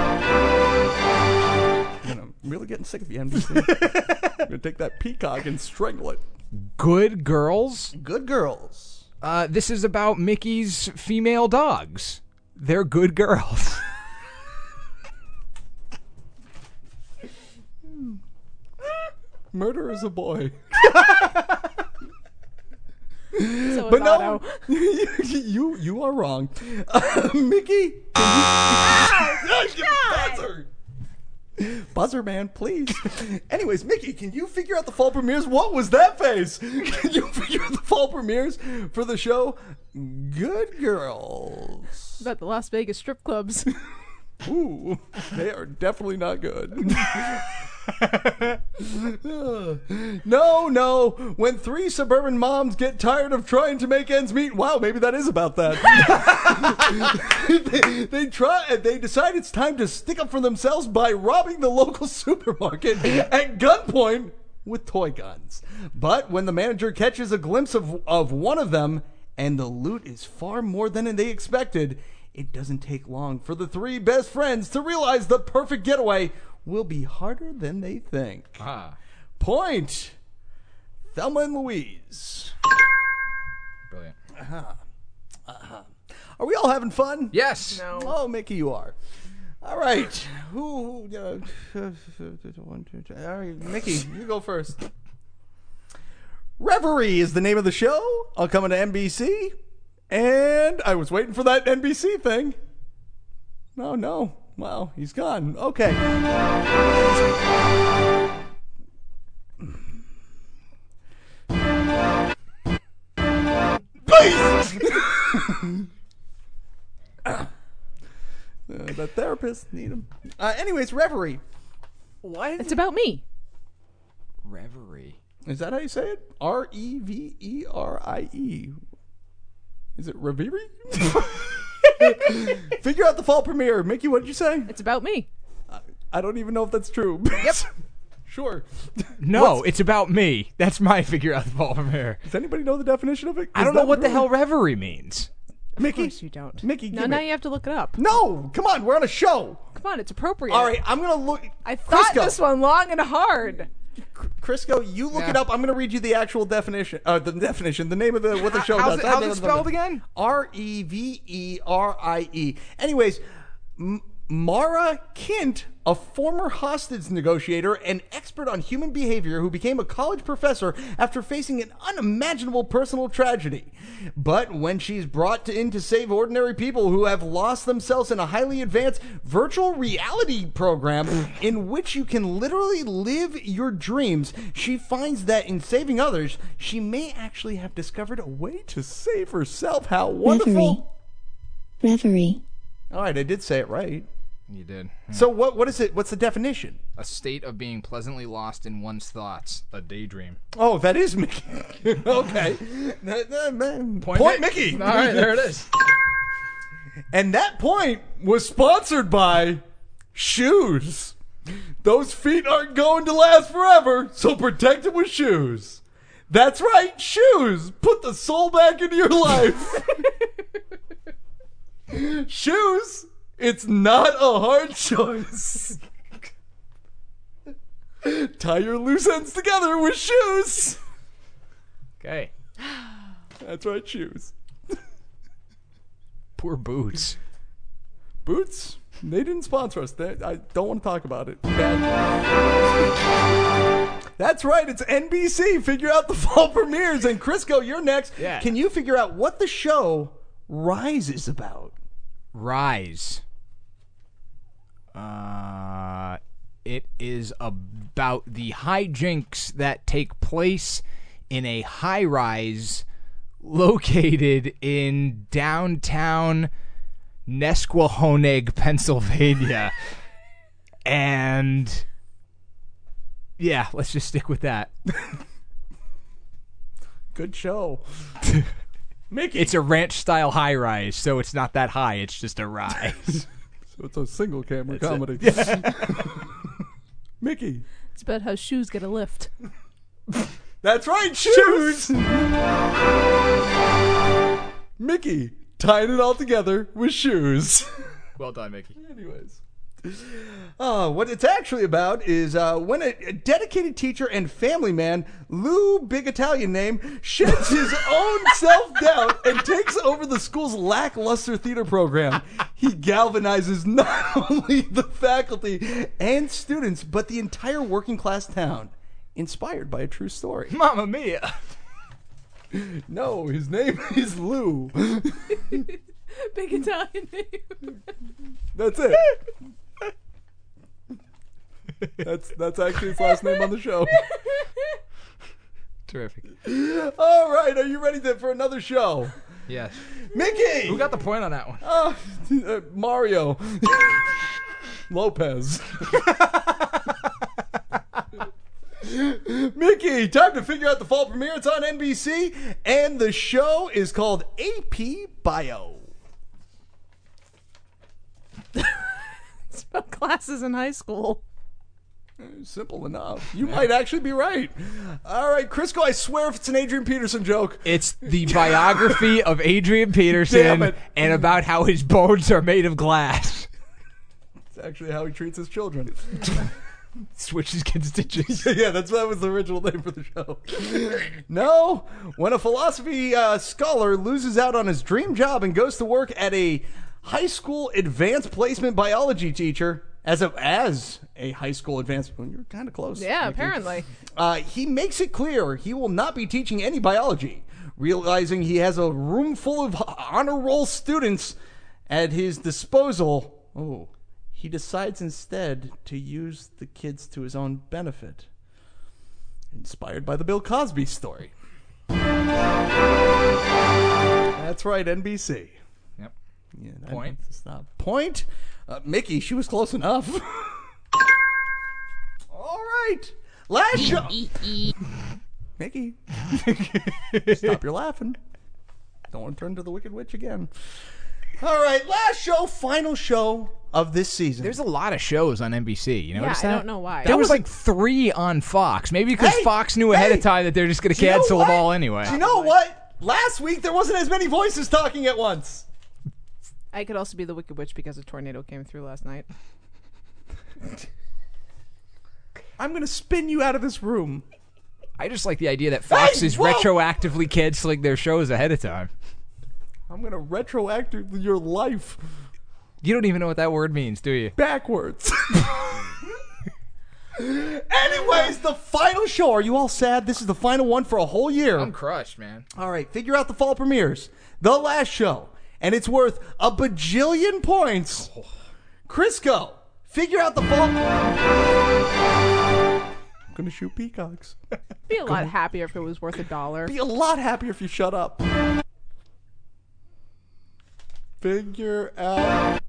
really getting sick of the NBC. I'm going to take that peacock and strangle it. Good Girls? Good Girls. This is about Mickey's female dogs. They're good girls. Murder is a boy. So But no, you are wrong. Mickey, Buzzer man, please. Anyways, Mickey, can you figure out the fall premieres? What was that face? Can you figure out the fall premieres for the show Good Girls? About the Las Vegas strip clubs. Ooh, they are definitely not good. No. When three suburban moms get tired of trying to make ends meet. Wow, maybe that is about that. They decide it's time to stick up for themselves by robbing the local supermarket at gunpoint with toy guns. But when the manager catches a glimpse of one of them, and the loot is far more than they expected, it doesn't take long for the three best friends to realize the perfect getaway will be harder than they think. Point. Thelma and Louise. Brilliant. Are we all having fun? Yes. No. Oh, Mickey, you are. All right. Who? One, two, three. All right, Mickey, you go first. Reverie is the name of the show. I'll come into NBC, and I was waiting for that NBC thing. No. Wow, he's gone. Okay. Please. The therapist need him. Anyways, Reverie. What? It's about me. Reverie. Is that how you say it? Reverie. Is it Reverie? Figure out the fall premiere. Mickey, what did you say? It's about me. I don't even know if that's true. Yep. Sure. No, it's about me. That's my figure out the fall premiere. Does anybody know the definition of it? I don't know what the hell reverie means. Mickey, Of course you don't. Mickey, No, now you have to look it up. No, come on, we're on a show. Come on, it's appropriate. All right, I'm gonna look. I thought Crisco. this one long and hard. Crisco, you look it up. I'm gonna read you the actual definition. The name of what the show does. How's it spelled again? Reverie. Anyways, Mara Kint, a former hostage negotiator and expert on human behavior who became a college professor after facing an unimaginable personal tragedy. But when she's brought in to save ordinary people who have lost themselves in a highly advanced virtual reality program in which you can literally live your dreams, she finds that in saving others, she may actually have discovered a way to save herself. How wonderful! Reverie. All right, I did say it right. You did. So what is it? What's the definition? A state of being pleasantly lost in one's thoughts. A daydream. Oh, that is Mickey. Okay. Point Mickey. All right, there it is. And that point was sponsored by shoes. Those feet aren't going to last forever, so protect them with shoes. That's right, shoes. Put the soul back into your life. Shoes. It's not a hard choice. Tie your loose ends together with shoes. Okay. That's right, shoes. Poor Boots. Boots? They didn't sponsor us. I don't want to talk about it. That's right, it's NBC. Figure out the fall premieres. And Crisco, you're next. Yeah. Can you figure out what the show Rise is about? Rise. It is about the hijinks that take place in a high-rise located in downtown Nesquehoning, Pennsylvania. And yeah, let's just stick with that. Good show. Mickey. It's a ranch-style high-rise, so it's not that high. It's just a rise. So it's a single camera That's comedy. Mickey. It's about how shoes get a lift. That's right, shoes. Mickey, tying it all together with shoes. Well done, Mickey. Anyways. What it's actually about is when a dedicated teacher and family man, Lou Big Italian name, sheds his own self-doubt and takes over the school's lackluster theater program. He galvanizes not only the faculty and students, but the entire working-class town. Inspired by a true story. Mamma mia. No, his name is Lou. Big Italian name. That's it. That's actually his last name on the show. Terrific. All right, are you ready for another show? Yes. Mickey! Who got the point on that one? Mario. Lopez. Mickey, time to figure out the fall premiere. It's on NBC, and the show is called AP Bio. It's about classes in high school. Simple enough. You might actually be right. All right, Crisco, I swear if it's an Adrian Peterson joke. It's the biography of Adrian Peterson and about how his bones are made of glass. It's actually how he treats his children. Switches kids' stitches. Yeah, that was the original name for the show. No, when a philosophy scholar loses out on his dream job and goes to work at a high school advanced placement biology teacher, as a high school advanced, well, you're kind of close. Yeah, Nikki. apparently. He makes it clear he will not be teaching any biology, realizing he has a room full of honor roll students at his disposal. Oh. He decides instead to use the kids to his own benefit. Inspired by the Bill Cosby story. That's right, NBC. Yep. Yeah, Point. Stop. Point. Mickey, she was close enough. All right. Last show. Mickey. Stop your laughing. Don't want to turn to the Wicked Witch again. All right, last show, final show of this season. There's a lot of shows on NBC. You notice that? I don't know why. There was like 3 on Fox. Maybe because Fox knew ahead of time that they're just going to cancel them all anyway. Do you know what? Last week there wasn't as many voices talking at once. I could also be the Wicked Witch because a tornado came through last night. I'm going to spin you out of this room. I just like the idea that Fox is retroactively canceling their shows ahead of time. I'm going to retroactively your life. You don't even know what that word means, do you? Backwards. Anyways, the final show. Are you all sad? This is the final one for a whole year. I'm crushed, man. All right, figure out the fall premieres. The last show. And it's worth a bajillion points. Crisco, figure out the fall. I'm going to shoot peacocks. Be a lot happier if it was worth $1. Be a lot happier if you shut up. Figure out.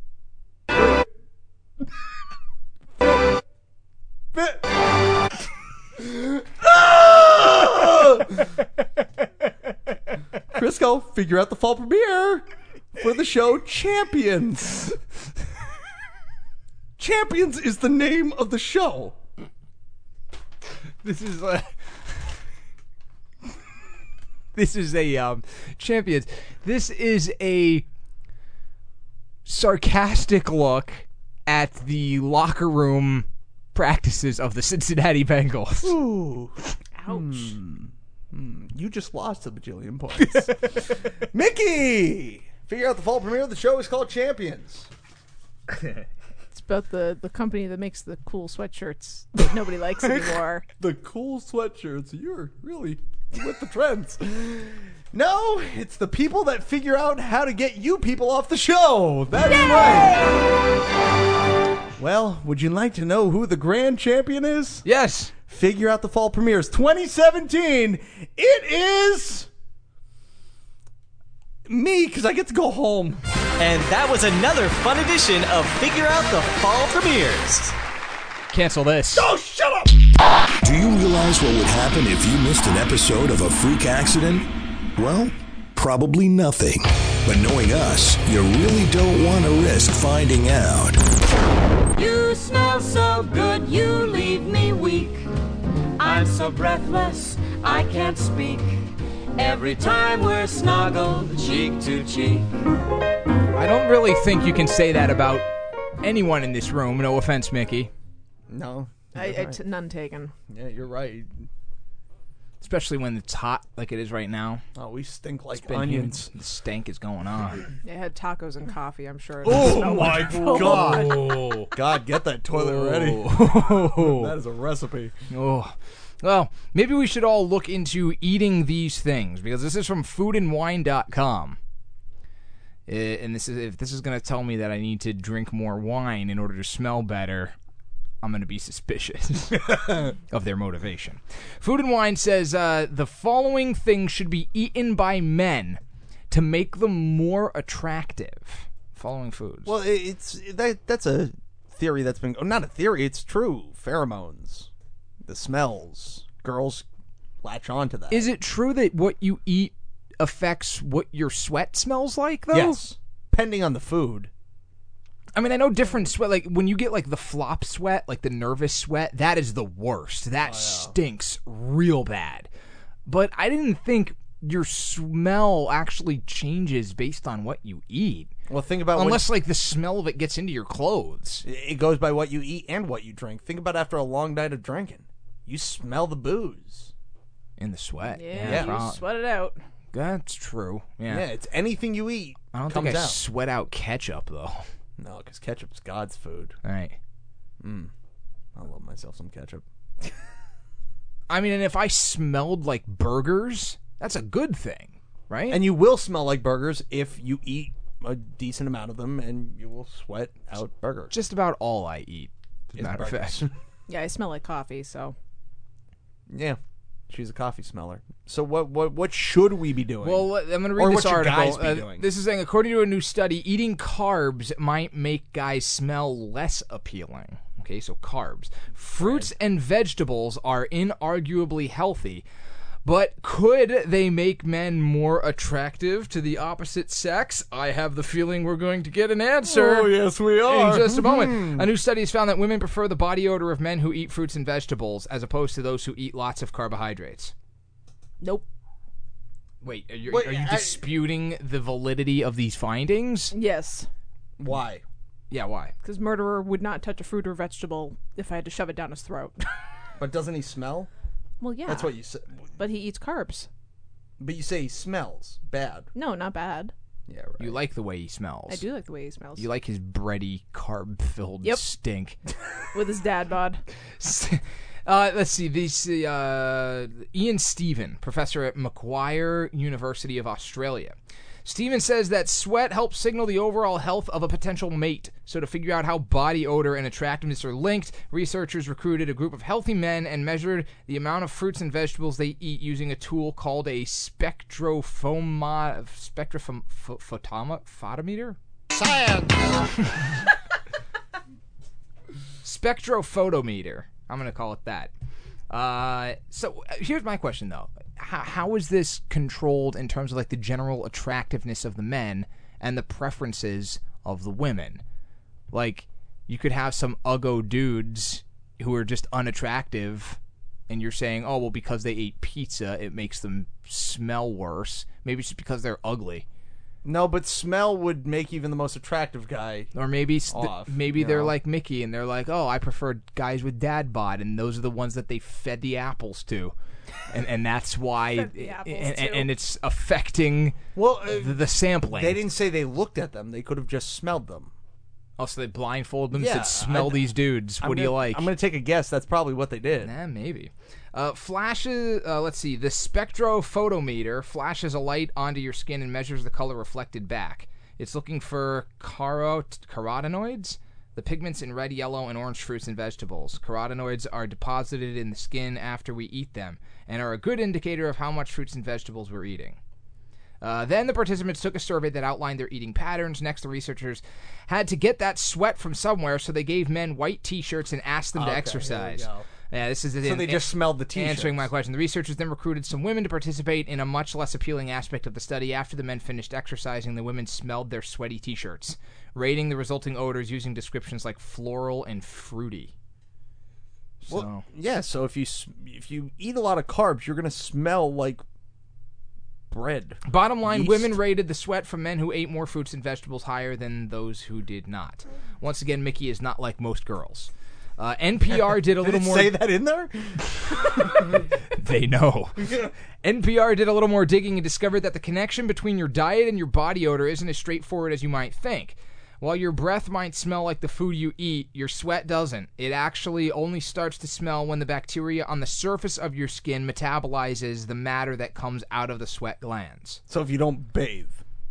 Crisco, figure out the fall premiere for the show Champions. Champions is the name of the show. This is a Champions. This is a sarcastic look at the locker room practices of the Cincinnati Bengals. Ooh. Ouch. You just lost a bajillion points. Mickey! Figure out the fall premiere of the show is called Champions. It's about the company that makes the cool sweatshirts that nobody likes anymore. The cool sweatshirts. You're really with the trends. No, it's the people that figure out how to get you people off the show. That's right. Well, would you like to know who the grand champion is? Yes. Figure out the fall premieres 2017. It is me, because I get to go home. And that was another fun edition of Figure Out the Fall Premieres. Cancel this. Oh, shut up! Do you realize what would happen if you missed an episode of A Freak Accident? Well, probably nothing. But knowing us, you really don't want to risk finding out. You smell so good, you leave me weak. I'm so breathless, I can't speak. Every time we're snuggled cheek to cheek. I don't really think you can say that about anyone in this room. No offense, Mickey. No. None taken. Yeah, you're right. Especially when it's hot like it is right now. Oh, we stink like It's been onions. humid. The stank is going on. They had tacos and coffee, I'm sure. Oh, my God. Oh. God, get that toilet ready. That is a recipe. Oh. Well, maybe we should all look into eating these things, because this is from foodandwine.com. And if this is going to tell me that I need to drink more wine in order to smell better, I'm going to be suspicious of their motivation. Food and Wine says the following things should be eaten by men to make them more attractive. Following foods. Well, that's a theory that's been... not a theory, it's true. Pheromones. The smells. Girls latch on to that. Is it true that what you eat affects what your sweat smells like, though? Yes. Depending on the food. I mean, I know different sweat. Like when you get like the flop sweat, like the nervous sweat, that is the worst. That stinks real bad. But I didn't think your smell actually changes based on what you eat. Well, think about unless like the smell of it gets into your clothes. It goes by what you eat and what you drink. Think about after a long night of drinking, you smell the booze in the sweat. Yeah, you sweat it out. That's true. Yeah, it's anything you eat. I don't think I sweat out ketchup though. No, because ketchup's God's food. All right. I love myself some ketchup. I mean, and if I smelled like burgers, that's a good thing, right? And you will smell like burgers if you eat a decent amount of them, and you will sweat out burgers. Just about all I eat, as a matter of fact. Yeah, I smell like coffee, so. Yeah. She's a coffee smeller. So what should we be doing? Well, I'm going to read this article. This is saying, according to a new study, eating carbs might make guys smell less appealing. Okay, so carbs. Fruits and vegetables are inarguably healthy, but could they make men more attractive to the opposite sex? I have the feeling we're going to get an answer. Oh, yes, we are. In just a moment. A new study has found that women prefer the body odor of men who eat fruits and vegetables as opposed to those who eat lots of carbohydrates. Nope. Wait, are you disputing the validity of these findings? Yes. Why? Yeah, why? Because murderer would not touch a fruit or vegetable if I had to shove it down his throat. But doesn't he smell? Well, yeah. That's what you said. But he eats carbs. But you say he smells bad. No, not bad. Yeah, right. You like the way he smells. I do like the way he smells. You like his bready, carb-filled stink. With his dad bod. Let's see. This Ian Stephen, professor at Macquarie University of Australia. Stephen says that sweat helps signal the overall health of a potential mate. So to figure out how body odor and attractiveness are linked, researchers recruited a group of healthy men and measured the amount of fruits and vegetables they eat using a tool called a spectrophotometer? Science! Spectrophotometer. I'm going to call it that. So here's my question, though. How is this controlled in terms of like the general attractiveness of the men and the preferences of the women? Like, you could have some uggo dudes who are just unattractive, and you're saying, oh, well, because they ate pizza, it makes them smell worse. Maybe it's just because they're ugly. No, but smell would make even the most attractive guy Or maybe off, they're like Mickey, and they're like, oh, I prefer guys with dad bod, and those are the ones that they fed the apples to. And that's why, and it's affecting the sampling. They didn't say they looked at them. They could have just smelled them. Oh, so they blindfolded them and said, smell these dudes. What do you like? I'm going to take a guess. That's probably what they did. Maybe. Flashes, let's see. The spectrophotometer flashes a light onto your skin and measures the color reflected back. It's looking for carotenoids, the pigments in red, yellow, and orange fruits and vegetables. Carotenoids are deposited in the skin after we eat them and are a good indicator of how much fruits and vegetables we're eating. Then the participants took a survey that outlined their eating patterns. Next, the researchers had to get that sweat from somewhere, so they gave men white T-shirts and asked them to exercise. There we go. Yeah, this is so they just smelled the T-shirts. Answering my question. The researchers then recruited some women to participate in a much less appealing aspect of the study. After the men finished exercising, the women smelled their sweaty T-shirts, rating the resulting odors using descriptions like floral and fruity. Well, yeah, so if you eat a lot of carbs, you're going to smell like bread. Bottom line, yeast. Women rated the sweat from men who ate more fruits and vegetables higher than those who did not. Once again, Mickey is not like most girls. NPR did a little more... Say that in there? They know. NPR did a little more digging and discovered that the connection between your diet and your body odor isn't as straightforward as you might think. While your breath might smell like the food you eat, your sweat doesn't. It actually only starts to smell when the bacteria on the surface of your skin metabolizes the matter that comes out of the sweat glands. So if you don't bathe.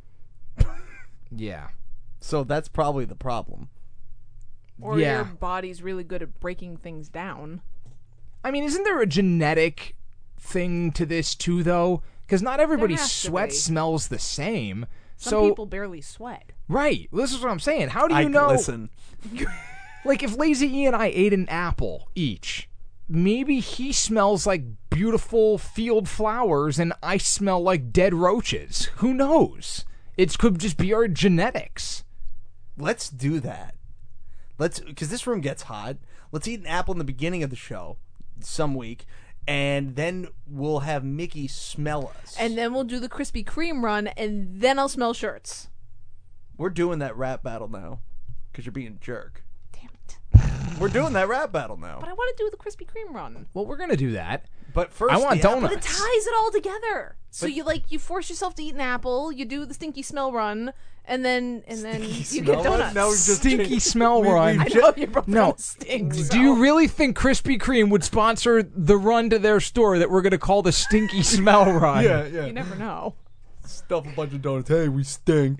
Yeah. So that's probably the problem. Or your body's really good at breaking things down. I mean, isn't there a genetic thing to this too, though? Because not everybody's sweat smells the same. Some people barely sweat. Right. Well, this is what I'm saying. How do you know? Listen. Like, if Lazy E and I ate an apple each, maybe he smells like beautiful field flowers and I smell like dead roaches. Who knows? It could just be our genetics. Let's do that. Because this room gets hot. Let's eat an apple in the beginning of the show some week, and then we'll have Mickey smell us. And then we'll do the Krispy Kreme run, and then I'll smell shirts. We're doing that rap battle now because you're being a jerk. Damn it. We're doing that rap battle now. But I want to do the Krispy Kreme run. Well, we're gonna do that. But first, I want the apple. donuts. But it ties it all together. So you force yourself to eat an apple, you do the stinky smell run, and then you get donuts. Now we've just Stinky smell run. I know you brought No. up stinks. Do you really think Krispy Kreme would sponsor the run to their store that we're going to call the Stinky Smell Run? Yeah. You never know. Stuff a bunch of donuts. Hey, we stink.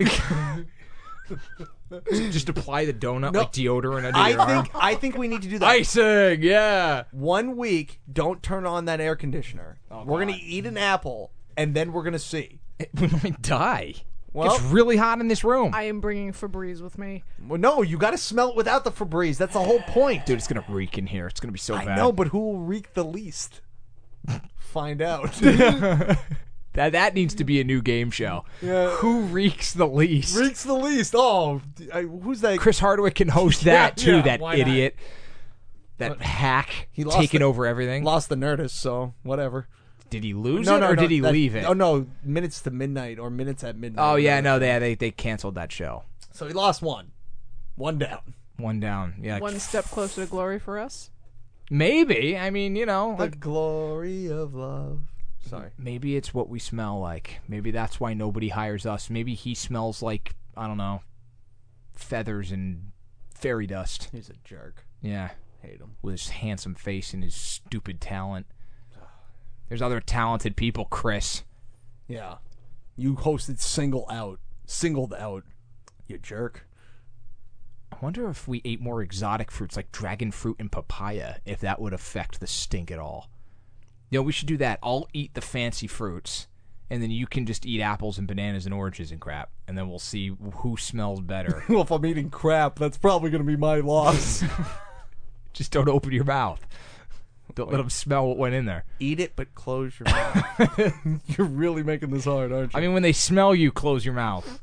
Just apply the donut like deodorant under your arm. I think we need to do that. Icing, yeah. 1 week, don't turn on that air conditioner. We're going to eat an apple, and then we're going to see. We might die. Well, it's really hot in this room. I am bringing Febreze with me. Well, no, you got to smell it without the Febreze. That's the whole point. Dude, it's going to reek in here. It's going to be so bad. I know, but who will reek the least? Find out. That needs to be a new game show. Yeah. Who reeks the least? Reeks the least. Oh, who's that? Chris Hardwick can host that too, yeah, that why not? idiot. That hack He lost taking the- over everything. Lost the Nerdist, so whatever. Did he lose it or did he leave it? Oh, no, Minutes to Midnight or Minutes at Midnight. Oh, yeah, no, they canceled that show. So he lost one. One down. One down, yeah. One step closer to glory for us. Maybe. I mean, The glory of love. Sorry. Maybe it's what we smell like. Maybe that's why nobody hires us. Maybe he smells like, I don't know, feathers and fairy dust. He's a jerk. Yeah. Hate him. With his handsome face and his stupid talent. There's other talented people, Chris. Yeah. You hosted Singled Out. You jerk. I wonder if we ate more exotic fruits like dragon fruit and papaya, if that would affect the stink at all. You know, we should do that. I'll eat the fancy fruits, and then you can just eat apples and bananas and oranges and crap, and then we'll see who smells better. Well, if I'm eating crap, that's probably going to be my loss. Just don't open your mouth. Don't let them smell what went in there. Eat it, but close your mouth. You're really making this hard, aren't you? I mean, when they smell you, close your mouth.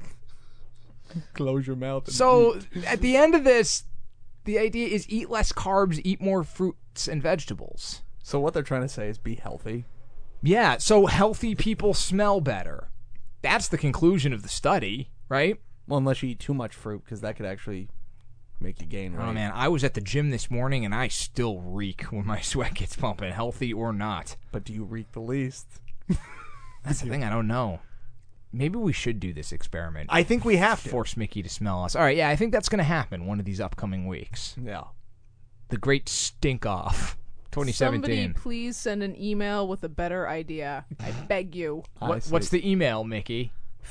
Close your mouth. And So, at the end of this, the idea is eat less carbs, eat more fruits and vegetables. So what they're trying to say is be healthy. Yeah, so healthy people smell better. That's the conclusion of the study, right? Well, unless you eat too much fruit, because that could actually make you gain weight. Oh, man, I was at the gym this morning, and I still reek when my sweat gets pumping, healthy or not. But do you reek the least? That's the thing, I don't know. Maybe we should do this experiment. I think we have to. Force Mickey to smell us. All right, yeah, I think that's going to happen one of these upcoming weeks. Yeah. The Great Stink Off 2017. Somebody please send an email with a better idea. I beg you. What's the email, Mickey?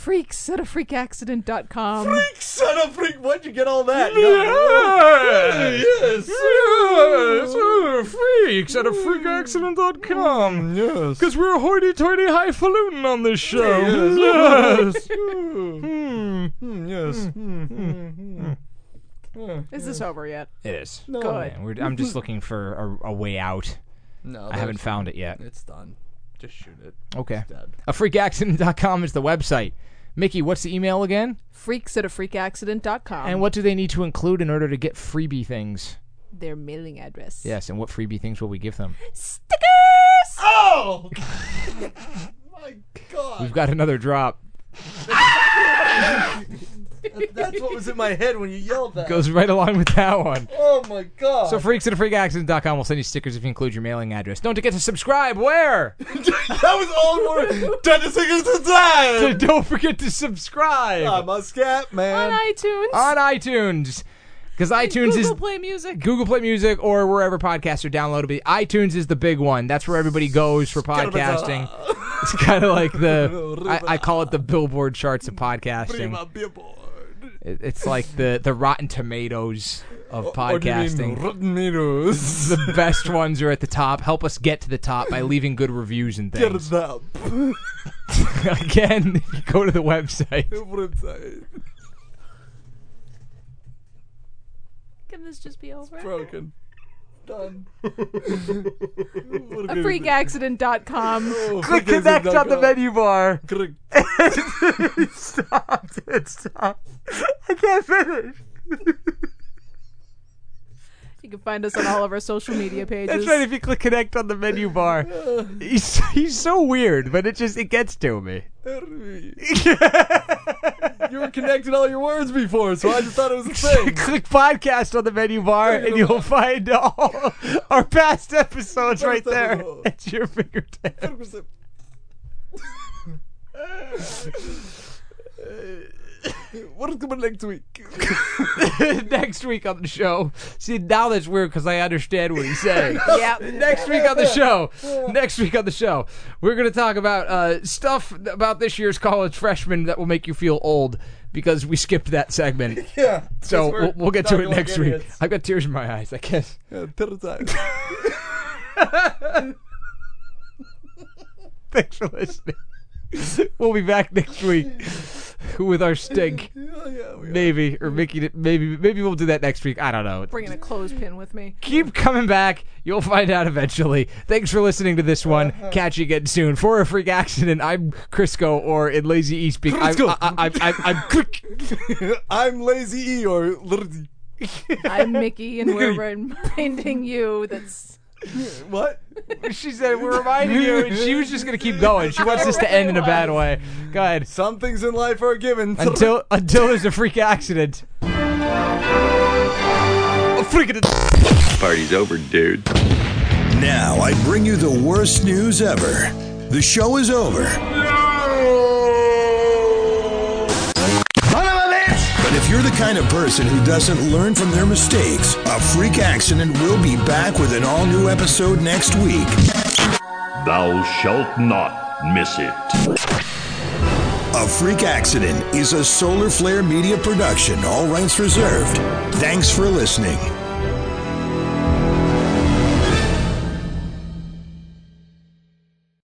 freaks@afreakaccident.com. Freak, son of freak. Where'd you get all that? Yes! Freaks@afreakaccident.com. Yes. Because we're hoity-toity highfalutin on this show. Yes. Yes. Is this over yet? It is. No. Good. Yeah, I'm just looking for a way out. No, I haven't found it yet. It's done. Just shoot it. Okay. It's dead. Afreakaccident.com is the website. Mickey, what's the email again? freaks@afreakaccident.com. And what do they need to include in order to get freebie things? Their mailing address. Yes, and what freebie things will we give them? Stickers! Oh! My God. We've got another drop. That's what was in my head when you yelled that. Goes right along with that one. Oh, my God. So freaks@freakaccident.com will send you stickers if you include your mailing address. Don't forget to subscribe. Where? That was all for 10 seconds to time. Don't forget to subscribe. I'm a scat man. On iTunes. On iTunes. Because iTunes is Google Play Music. Google Play Music or wherever podcasts are downloadable. iTunes is the big one. That's where everybody goes for podcasting. It's kind of like I call it the Billboard charts of podcasting. It's like the Rotten Tomatoes of podcasting. Rotten Tomatoes. The best ones are at the top. Help us get to the top by leaving good reviews and Get things. it up. Again, you go to the website. Can this just be over? Broken. Done. Afreakaccident.com. Click connect on the menu bar. Stop, dude, stop. I can't finish. You can find us on all of our social media pages. That's right, if you click connect on the menu bar. He's so weird, but it gets to me. You were connecting all your words before, so I just thought it was a thing. Click podcast on the menu bar, and you'll find all our past episodes right there at your fingertips. What is coming next week? Next week on the show. See, now that's weird because I understand what he's saying. Yeah. Next week on the show. We're going to talk about stuff about this year's college freshmen that will make you feel old because we skipped that segment. Yeah. So we'll get to it next week. idiots. I've got tears in my eyes, I guess. Yeah, tears eyes. Thanks for listening. We'll be back next week with our stink. Maybe, or Mickey. Maybe we'll do that next week. I don't know. Bringing a clothespin with me. Keep coming back. You'll find out eventually. Thanks for listening to this one. Catch you again soon. For a freak accident, I'm Crisco, or in Lazy E speak, I'm I'm Lazy E, or Lirdy. I'm Mickey, and we're reminding you that's... What? She said we're reminding you, and she was just going to keep going. She wants this to end in a bad way. Go ahead. Some things in life are given. Until there's a freak accident. A freak accident. Party's over, dude. Now I bring you the worst news ever. The show is over. But if you're the kind of person who doesn't learn from their mistakes, A Freak Accident will be back with an all-new episode next week. Thou shalt not miss it. A Freak Accident is a Solar Flare Media production, all rights reserved. Thanks for listening.